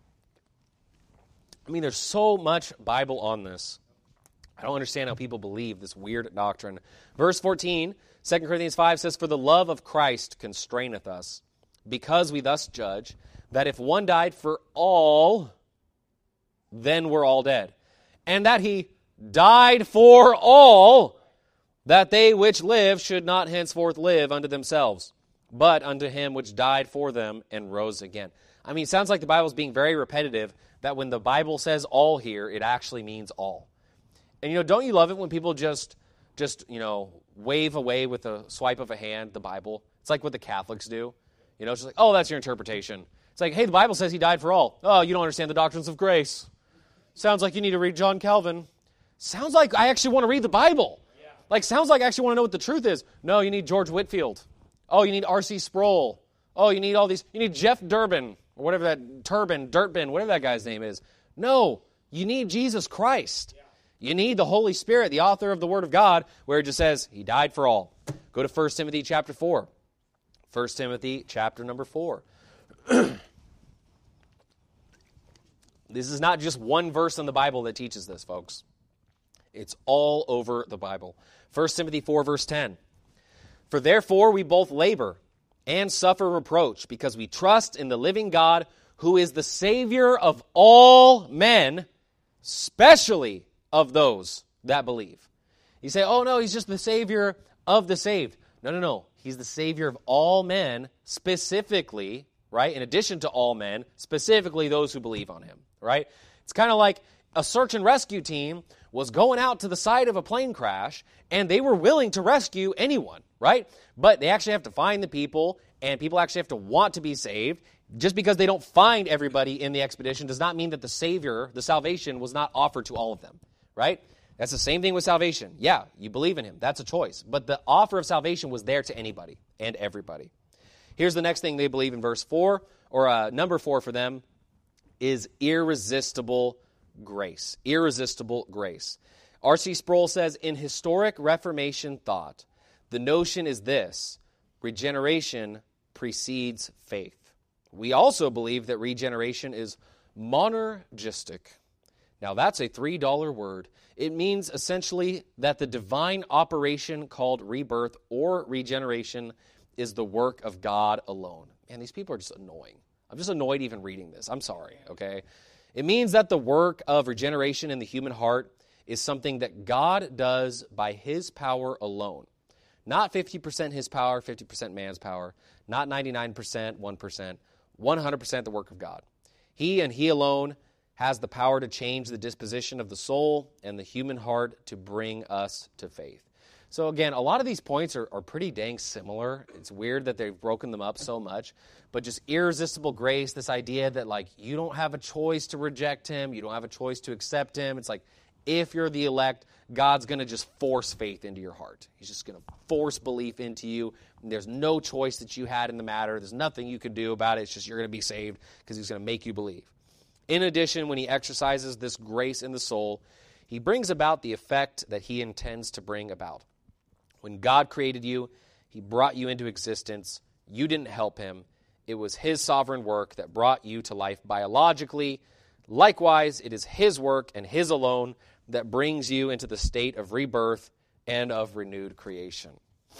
I mean, there's so much Bible on this. I don't understand how people believe this weird doctrine. Verse 14, 2 Corinthians 5 says, for the love of Christ constraineth us, because we thus judge, that if one died for all, then we're all dead. And that he died for all, that they which live should not henceforth live unto themselves, but unto him which died for them and rose again. I mean, it sounds like the Bible's being very repetitive, that when the Bible says all here, it actually means all. And, don't you love it when people just wave away with a swipe of a hand the Bible? It's like what the Catholics do. It's just like, oh, that's your interpretation. It's like, hey, the Bible says he died for all. Oh, you don't understand the doctrines of grace. Sounds like you need to read John Calvin. Sounds like I actually want to read the Bible. Sounds like I actually want to know what the truth is. No, you need George Whitefield. Oh, you need R.C. Sproul. Oh, you need all these. You need Jeff Durbin, or whatever that, Dirtbin, whatever that guy's name is. No, you need Jesus Christ. You need the Holy Spirit, the author of the Word of God, where it just says, he died for all. Go to 1 Timothy chapter 4. 1 Timothy chapter number 4. This is not just one verse in the Bible that teaches this, folks. It's all over the Bible. 1 Timothy 4, verse 10. For therefore we both labor and suffer reproach, because we trust in the living God, who is the Savior of all men, especially of those that believe. You say, oh no, he's just the Savior of the saved. No. He's the Savior of all men, specifically, right? In addition to all men, specifically those who believe on him, right? It's kind of like a search and rescue team was going out to the site of a plane crash, and they were willing to rescue anyone, right? But they actually have to find the people, and people actually have to want to be saved. Just because they don't find everybody in the expedition does not mean that the Savior, the salvation, was not offered to all of them, right? That's the same thing with salvation. Yeah, you believe in him. That's a choice. But the offer of salvation was there to anybody and everybody. Here's the next thing they believe in verse 4, or number 4 for them, is irresistible grace. Irresistible grace. R.C. Sproul says, in historic Reformation thought, the notion is this: regeneration precedes faith. We also believe that regeneration is monergistic. Now that's a $3 word. It means essentially that the divine operation called rebirth or regeneration is the work of God alone. Man, these people are just annoying. I'm just annoyed even reading this. I'm sorry, okay? It means that the work of regeneration in the human heart is something that God does by his power alone. Not 50% his power, 50% man's power. Not 99%, 1%. 100% the work of God. He and he alone has the power to change the disposition of the soul and the human heart to bring us to faith. So again, a lot of these points are pretty dang similar. It's weird that they've broken them up so much. But just irresistible grace, this idea that like you don't have a choice to reject him, you don't have a choice to accept him. It's like if you're the elect, God's going to just force faith into your heart. He's just going to force belief into you. And there's no choice that you had in the matter. There's nothing you could do about it. It's just you're going to be saved because he's going to make you believe. In addition, when he exercises this grace in the soul, he brings about the effect that he intends to bring about. When God created you, he brought you into existence. You didn't help him. It was his sovereign work that brought you to life biologically. Likewise, it is his work and his alone that brings you into the state of rebirth and of renewed creation.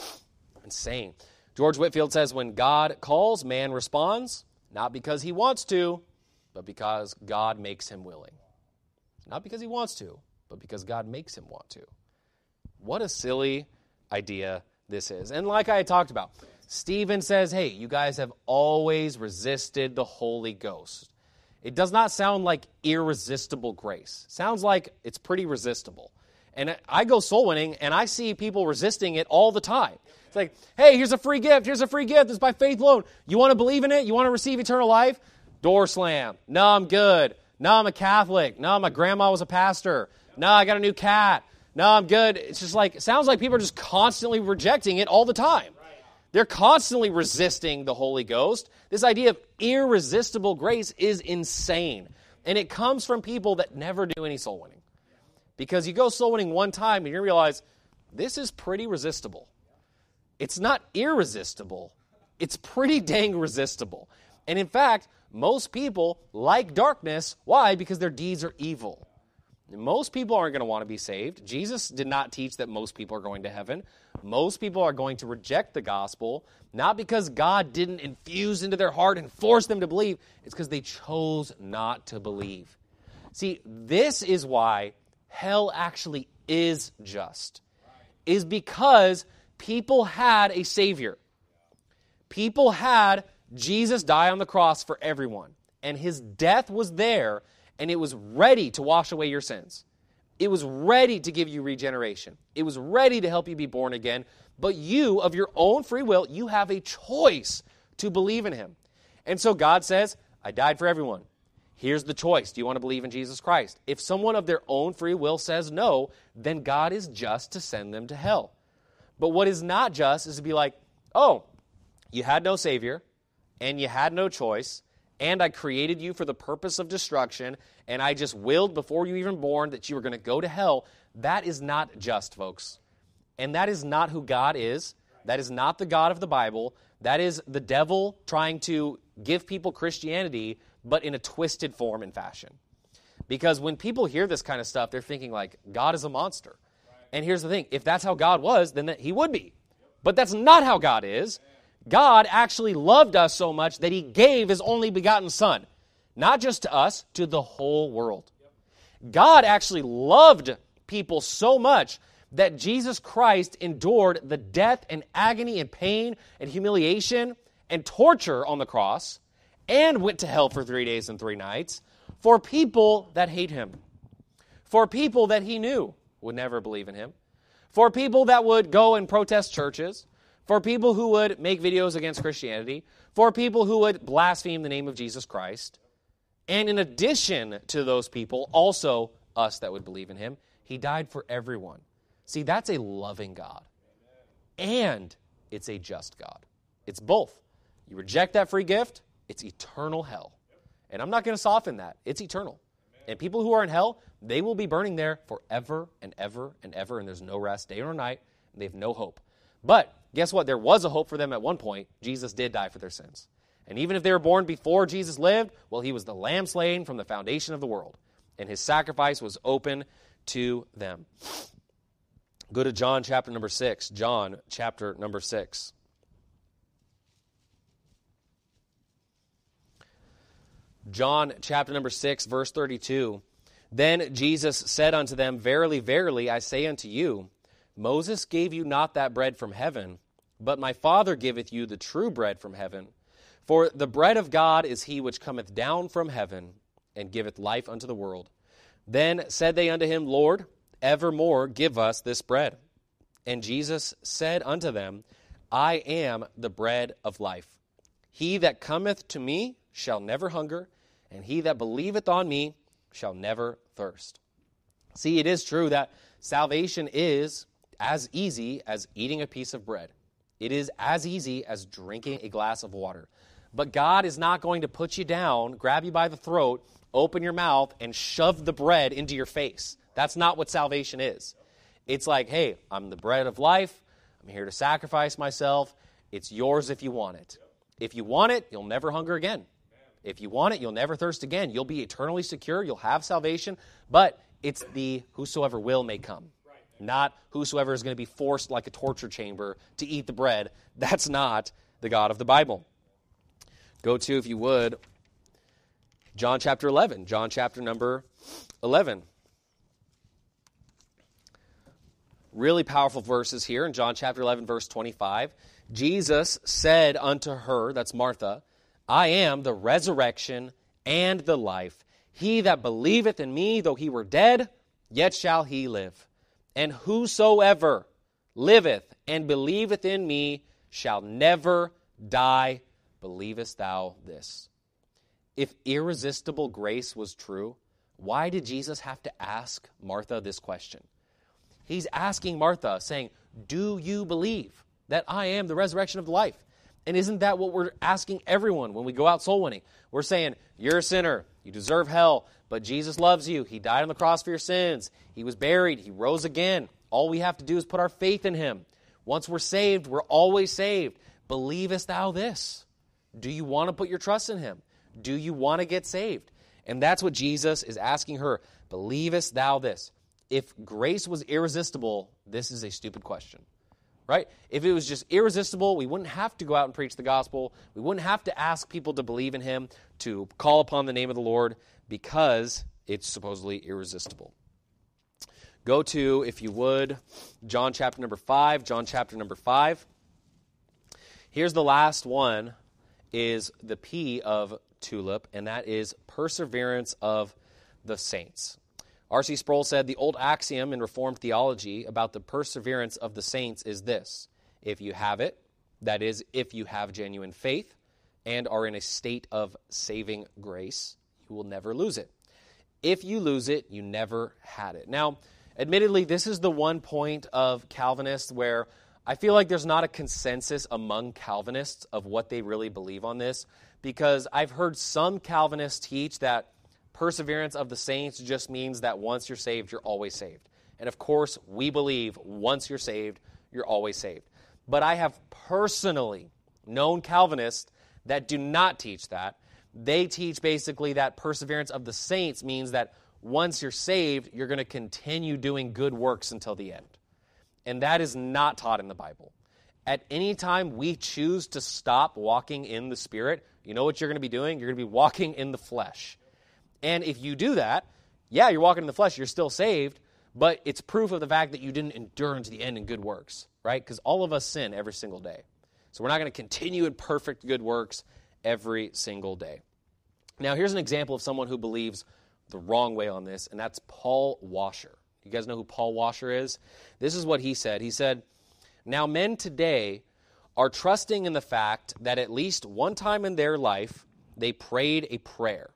Insane. George Whitefield says, when God calls, man responds, not because he wants to, but because God makes him willing. Not because he wants to, but because God makes him want to. What a silly idea this is. And like I had talked about, Stephen says, hey, you guys have always resisted the Holy Ghost. It does not sound like irresistible grace. It sounds like it's pretty resistible. And I go soul winning, and I see people resisting it all the time. It's like, hey, here's a free gift. Here's a free gift. It's by faith alone. You want to believe in it? You want to receive eternal life? Door slam. No, I'm good. No, I'm a Catholic. No, my grandma was a pastor. No, I got a new cat. No, I'm good. It's just like, it sounds like people are just constantly rejecting it all the time. They're constantly resisting the Holy Ghost. This idea of irresistible grace is insane. And it comes from people that never do any soul winning. Because you go soul winning one time and you realize, this is pretty resistible. It's not irresistible. It's pretty dang resistible. And in fact, most people like darkness. Why? Because their deeds are evil. Most people aren't going to want to be saved. Jesus did not teach that most people are going to heaven. Most people are going to reject the gospel, not because God didn't infuse into their heart and force them to believe. It's because they chose not to believe. See, this is why hell actually is just. Is because people had a Savior. People had Jesus die on the cross for everyone. And his death was there, and it was ready to wash away your sins. It was ready to give you regeneration. It was ready to help you be born again. But you, of your own free will, you have a choice to believe in him. And so God says, I died for everyone. Here's the choice. Do you want to believe in Jesus Christ? If someone of their own free will says no, then God is just to send them to hell. But what is not just is to be like, oh, you had no Savior, and you had no choice, and I created you for the purpose of destruction, and I just willed before you were even born that you were going to go to hell. That is not just, folks. And that is not who God is. That is not the God of the Bible. That is the devil trying to give people Christianity, but in a twisted form and fashion. Because when people hear this kind of stuff, they're thinking like, God is a monster. And here's the thing. If that's how God was, then he would be. But that's not how God is. God actually loved us so much that he gave his only begotten Son. Not just to us, to the whole world. God actually loved people so much that Jesus Christ endured the death and agony and pain and humiliation and torture on the cross and went to hell for 3 days and 3 nights for people that hate him, for people that he knew would never believe in him, for people that would go and protest churches, for people who would make videos against Christianity, for people who would blaspheme the name of Jesus Christ. And in addition to those people, also us that would believe in him, he died for everyone. See, that's a loving God. And it's a just God. It's both. You reject that free gift, it's eternal hell. And I'm not going to soften that. It's eternal. And people who are in hell, they will be burning there forever and ever and ever, and there's no rest day or night, and they have no hope. But guess what? There was a hope for them at one point. Jesus did die for their sins. And even if they were born before Jesus lived, well, he was the lamb slain from the foundation of the world. And his sacrifice was open to them. Go to John chapter number 6. John chapter number 6. John chapter number 6, verse 32. Then Jesus said unto them, Verily, verily, I say unto you, Moses gave you not that bread from heaven, but my Father giveth you the true bread from heaven. For the bread of God is he which cometh down from heaven, and giveth life unto the world. Then said they unto him, Lord, evermore give us this bread. And Jesus said unto them, I am the bread of life. He that cometh to me shall never hunger, and he that believeth on me shall never thirst. See, it is true that salvation is as easy as eating a piece of bread. It is as easy as drinking a glass of water. But God is not going to put you down, grab you by the throat, open your mouth, and shove the bread into your face. That's not what salvation is. It's like, hey, I'm the bread of life. I'm here to sacrifice myself. It's yours if you want it. If you want it, you'll never hunger again. If you want it, you'll never thirst again. You'll be eternally secure. You'll have salvation. But it's the whosoever will may come. Not whosoever is going to be forced like a torture chamber to eat the bread. That's not the God of the Bible. Go to, if you would, John chapter 11. John chapter number 11. Really powerful verses here in John chapter 11, verse 25. Jesus said unto her, that's Martha, I am the resurrection and the life. He that believeth in me, though he were dead, yet shall he live. And whosoever liveth and believeth in me shall never die. Believest thou this? If irresistible grace was true, why did Jesus have to ask Martha this question? He's asking Martha, saying, do you believe that I am the resurrection of life? And isn't that what we're asking everyone when we go out soul winning? We're saying, you're a sinner, you deserve hell, but Jesus loves you. He died on the cross for your sins. He was buried. He rose again. All we have to do is put our faith in him. Once we're saved, we're always saved. Believest thou this? Do you want to put your trust in him? Do you want to get saved? And that's what Jesus is asking her. Believest thou this? If grace was irresistible, this is a stupid question. Right? If it was just irresistible, we wouldn't have to go out and preach the gospel. We wouldn't have to ask people to believe in him, to call upon the name of the Lord, because it's supposedly irresistible. Go to, if you would, John chapter number 5. John chapter number 5. Here's the last one, is the P of TULIP, and that is perseverance of the saints. R.C. Sproul said, the old axiom in Reformed theology about the perseverance of the saints is this: if you have it, that is, if you have genuine faith and are in a state of saving grace, you will never lose it. If you lose it, you never had it. Now, admittedly, this is the one point of Calvinists where I feel like there's not a consensus among Calvinists of what they really believe on this, because I've heard some Calvinists teach that perseverance of the saints just means that once you're saved, you're always saved. And of course, we believe once you're saved, you're always saved. But I have personally known Calvinists that do not teach that. They teach basically that perseverance of the saints means that once you're saved, you're going to continue doing good works until the end. And that is not taught in the Bible. At any time we choose to stop walking in the Spirit, you know what you're going to be doing? You're going to be walking in the flesh. And if you do that, yeah, you're walking in the flesh, you're still saved, but it's proof of the fact that you didn't endure unto the end in good works, right? Because all of us sin every single day. So we're not going to continue in perfect good works every single day. Now, here's an example of someone who believes the wrong way on this, and that's Paul Washer. You guys know who Paul Washer is? This is what he said. He said, "Now men today are trusting in the fact that at least one time in their life they prayed a prayer."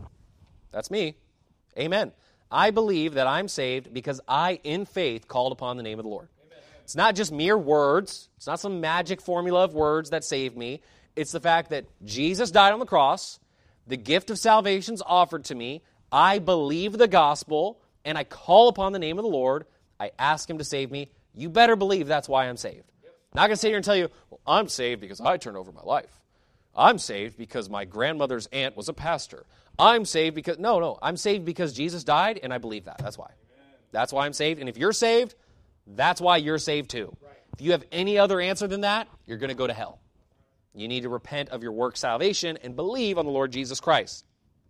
That's me. Amen. I believe that I'm saved because I, in faith, called upon the name of the Lord. Amen. It's not just mere words. It's not some magic formula of words that saved me. It's the fact that Jesus died on the cross, the gift of salvation is offered to me, I believe the gospel, and I call upon the name of the Lord. I ask him to save me. You better believe that's why I'm saved. Yep. Not going to sit here and tell you, well, I'm saved because I turned over my life. I'm saved because my grandmother's aunt was a pastor. I'm saved because, no, I'm saved because Jesus died, and I believe that. That's why. Amen. That's why I'm saved. And if you're saved, that's why you're saved too. Right. If you have any other answer than that, you're going to go to hell. You need to repent of your work salvation and believe on the Lord Jesus Christ.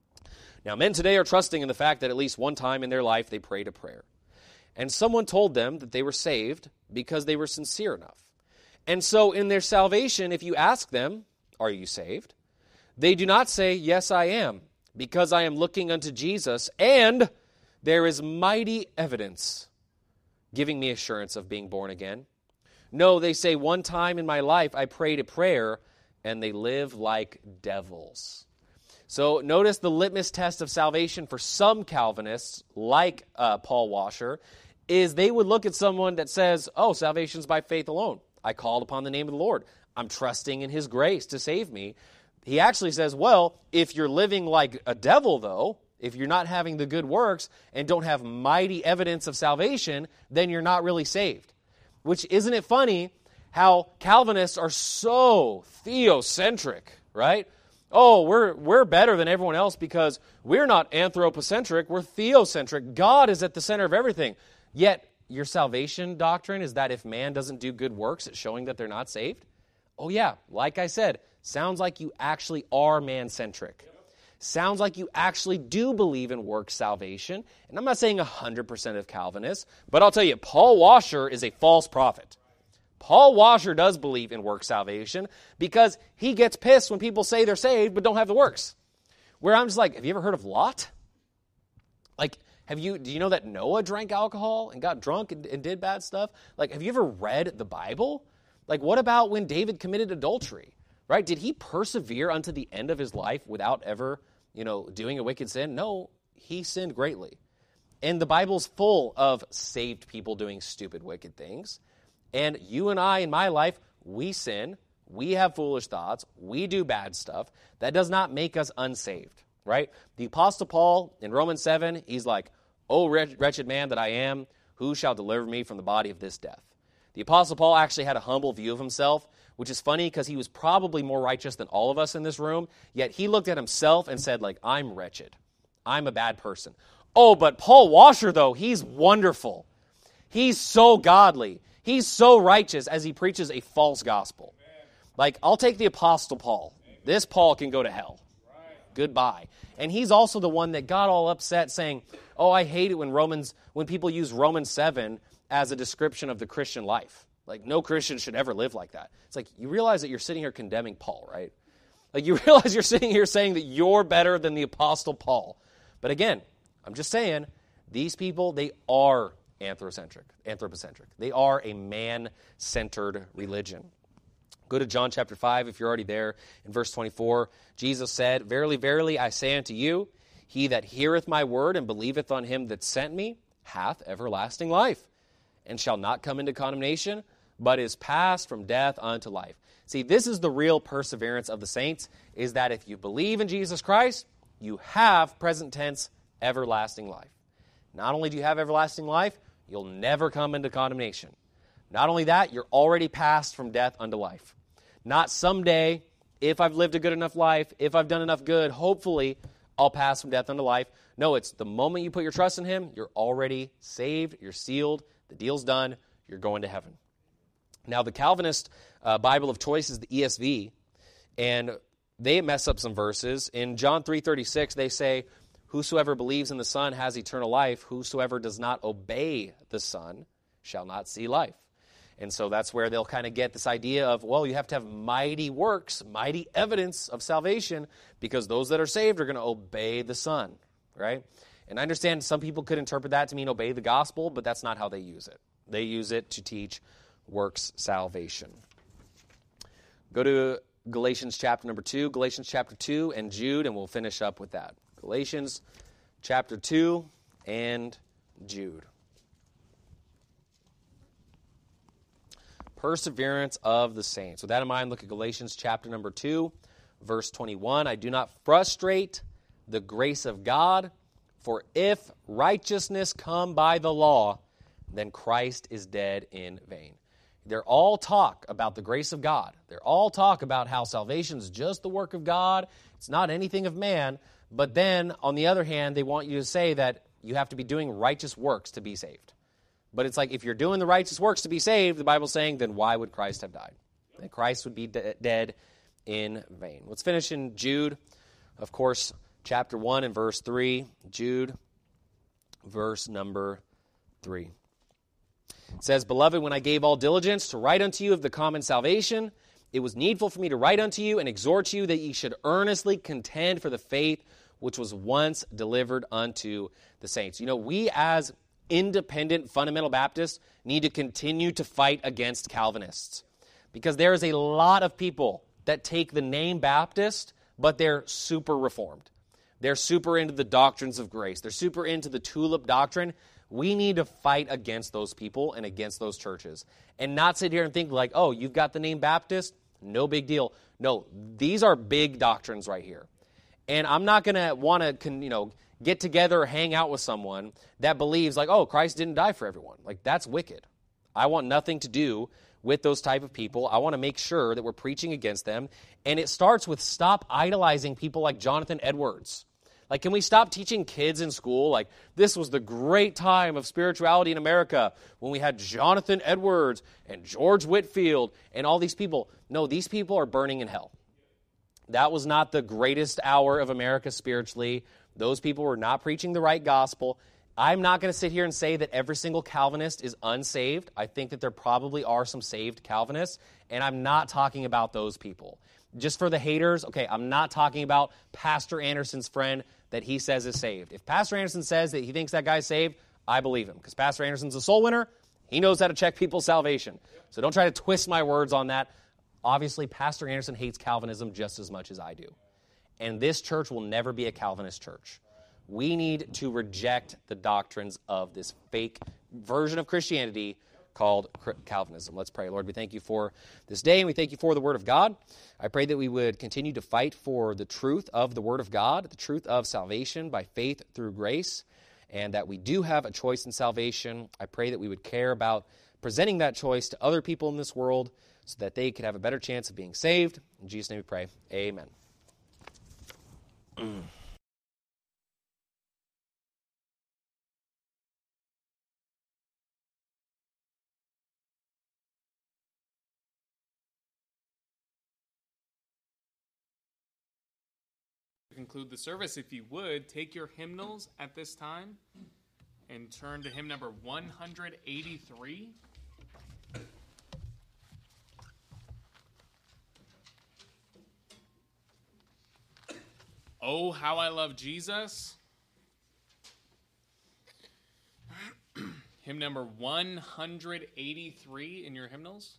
Now, men today are trusting in the fact that at least one time in their life they prayed a prayer. And someone told them that they were saved because they were sincere enough. And so in their salvation, if you ask them, "Are you saved?" they do not say, "Yes, I am, because I am looking unto Jesus, and there is mighty evidence giving me assurance of being born again." No, they say, "One time in my life I prayed a prayer," and they live like devils. So notice the litmus test of salvation for some Calvinists, like Paul Washer, is they would look at someone that says, "Oh, salvation's by faith alone. I called upon the name of the Lord. I'm trusting in his grace to save me." He actually says, well, if you're living like a devil, though, if you're not having the good works and don't have mighty evidence of salvation, then you're not really saved. Which, isn't it funny how Calvinists are so theocentric, right? Oh, we're better than everyone else because we're not anthropocentric, we're theocentric. God is at the center of everything. Yet, your salvation doctrine is that if man doesn't do good works, it's showing that they're not saved? Oh yeah, like I said, sounds like you actually are man-centric. Sounds like you actually do believe in work salvation. And I'm not saying 100% of Calvinists, but I'll tell you, Paul Washer is a false prophet. Paul Washer does believe in work salvation because he gets pissed when people say they're saved but don't have the works. Where I'm just like, have you ever heard of Lot? Like, do you know that Noah drank alcohol and got drunk and did bad stuff? Like, have you ever read the Bible? Like, what about when David committed adultery? Right? Did he persevere unto the end of his life without ever, doing a wicked sin? No, he sinned greatly. And the Bible's full of saved people doing stupid, wicked things. And you and I, in my life, we sin, we have foolish thoughts, we do bad stuff. That does not make us unsaved, right? The Apostle Paul in Romans 7, he's like, "O wretched man that I am, who shall deliver me from the body of this death?" The Apostle Paul actually had a humble view of himself, which is funny because he was probably more righteous than all of us in this room, yet he looked at himself and said, like, "I'm wretched. I'm a bad person." Oh, but Paul Washer, though, he's wonderful. He's so godly. He's so righteous as he preaches a false gospel. Amen. Like, I'll take the Apostle Paul. Amen. This Paul can go to hell. Right. Goodbye. And he's also the one that got all upset saying, "Oh, I hate it when people use Romans 7 as a description of the Christian life. Like, no Christian should ever live like that." It's like, you realize that you're sitting here condemning Paul, right? Like, you realize you're sitting here saying that you're better than the Apostle Paul. But again, I'm just saying, these people, they are anthropocentric. They are a man-centered religion. Go to John chapter 5 if you're already there. In verse 24, Jesus said, "Verily, verily, I say unto you, he that heareth my word and believeth on him that sent me hath everlasting life, and shall not come into condemnation, but is passed from death unto life." See, this is the real perseverance of the saints, is that if you believe in Jesus Christ, you have, present tense, everlasting life. Not only do you have everlasting life, you'll never come into condemnation. Not only that, you're already passed from death unto life. Not someday, if I've lived a good enough life, if I've done enough good, hopefully I'll pass from death unto life. No, it's the moment you put your trust in him, you're already saved, you're sealed, the deal's done, you're going to heaven. Now, the Calvinist Bible of choice is the ESV, and they mess up some verses. In John 3:36, they say, Whosoever believes in the Son has eternal life. Whosoever does not obey the Son shall not see life. And so that's where they'll kind of get this idea of, well, you have to have mighty works, mighty evidence of salvation, because those that are saved are going to obey the Son, right? And I understand some people could interpret that to mean obey the gospel, but that's not how they use it. They use it to teach works salvation. Go to Galatians chapter number 2, Galatians chapter 2 and Jude, and we'll finish up with that. Galatians chapter 2 and Jude. Perseverance of the saints. With that in mind, look at Galatians chapter number 2, verse 21. I do not frustrate the grace of God, for if righteousness come by the law, then Christ is dead in vain. They're all talk about the grace of God. They're all talk about how salvation is just the work of God. It's not anything of man. But then, on the other hand, they want you to say that you have to be doing righteous works to be saved. But it's like, if you're doing the righteous works to be saved, the Bible's saying, then why would Christ have died? Then Christ would be dead in vain. Let's finish in Jude, of course, chapter 1 and verse 3. Jude, verse number 3. It says, Beloved, when I gave all diligence to write unto you of the common salvation, it was needful for me to write unto you and exhort you that ye should earnestly contend for the faith which was once delivered unto the saints. You know, we as independent fundamental Baptists need to continue to fight against Calvinists, because there is a lot of people that take the name Baptist, but they're super reformed. They're super into the doctrines of grace. They're super into the tulip doctrine. We need to fight against those people and against those churches, and not sit here and think like, oh, you've got the name Baptist, no big deal. No, these are big doctrines right here. And I'm not going to want to, get together or hang out with someone that believes like, oh, Christ didn't die for everyone. Like, that's wicked. I want nothing to do with those type of people. I want to make sure that we're preaching against them. And it starts with stop idolizing people like Jonathan Edwards. Like, can we stop teaching kids in school, like, this was the great time of spirituality in America when we had Jonathan Edwards and George Whitefield and all these people. No, these people are burning in hell. That was not the greatest hour of America spiritually. Those people were not preaching the right gospel. I'm not going to sit here and say that every single Calvinist is unsaved. I think that there probably are some saved Calvinists, and I'm not talking about those people. Just for the haters, okay, I'm not talking about Pastor Anderson's friend that he says is saved. If Pastor Anderson says that he thinks that guy's saved, I believe him, because Pastor Anderson's a soul winner. He knows how to check people's salvation. So don't try to twist my words on that. Obviously, Pastor Anderson hates Calvinism just as much as I do. And this church will never be a Calvinist church. We need to reject the doctrines of this fake version of Christianity called Calvinism. Let's pray. Lord, we thank you for this day, and we thank you for the Word of God. I pray that we would continue to fight for the truth of the Word of God, the truth of salvation by faith through grace, and that we do have a choice in salvation. I pray that we would care about presenting that choice to other people in this world so that they could have a better chance of being saved. In Jesus' name we pray. Amen. To conclude the service, if you would, take your hymnals at this time and turn to hymn number 183. Oh, how I love Jesus. Hymn number 183 in your hymnals.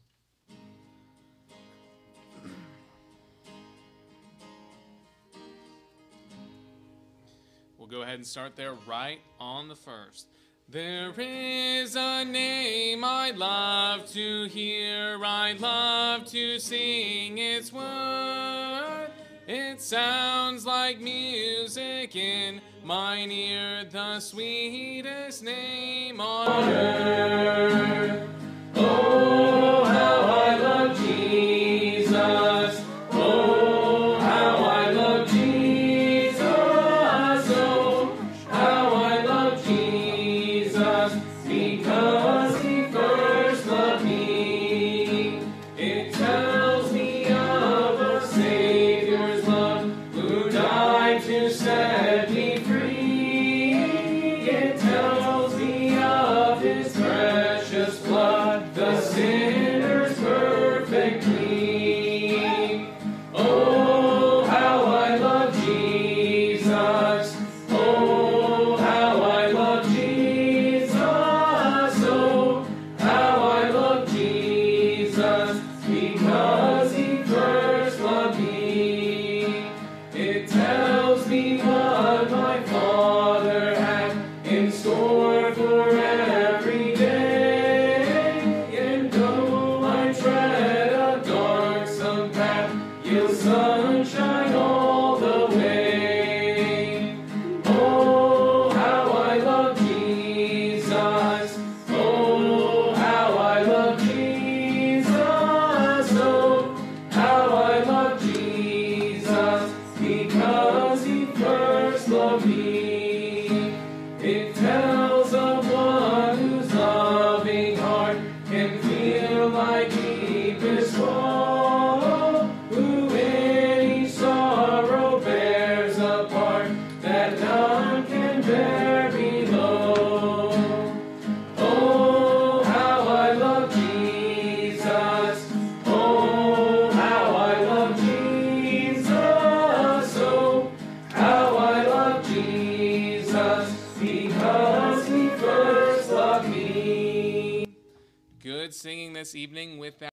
We'll go ahead and start there right on the first. There is a name I love to hear, I love to sing its word. It sounds like music in mine ear, the sweetest name on earth. Oh, how I love Jesus. Oh, how I love Jesus. Oh, how I love Jesus, because he first loved me. It tells me of a Savior's love who died to set me free. deepest woe, who in each sorrow bears a part that none can bear below. Oh, how I love Jesus. Oh, how I love Jesus. Oh, how I love Jesus, because he first loved me. Good singing this evening with that.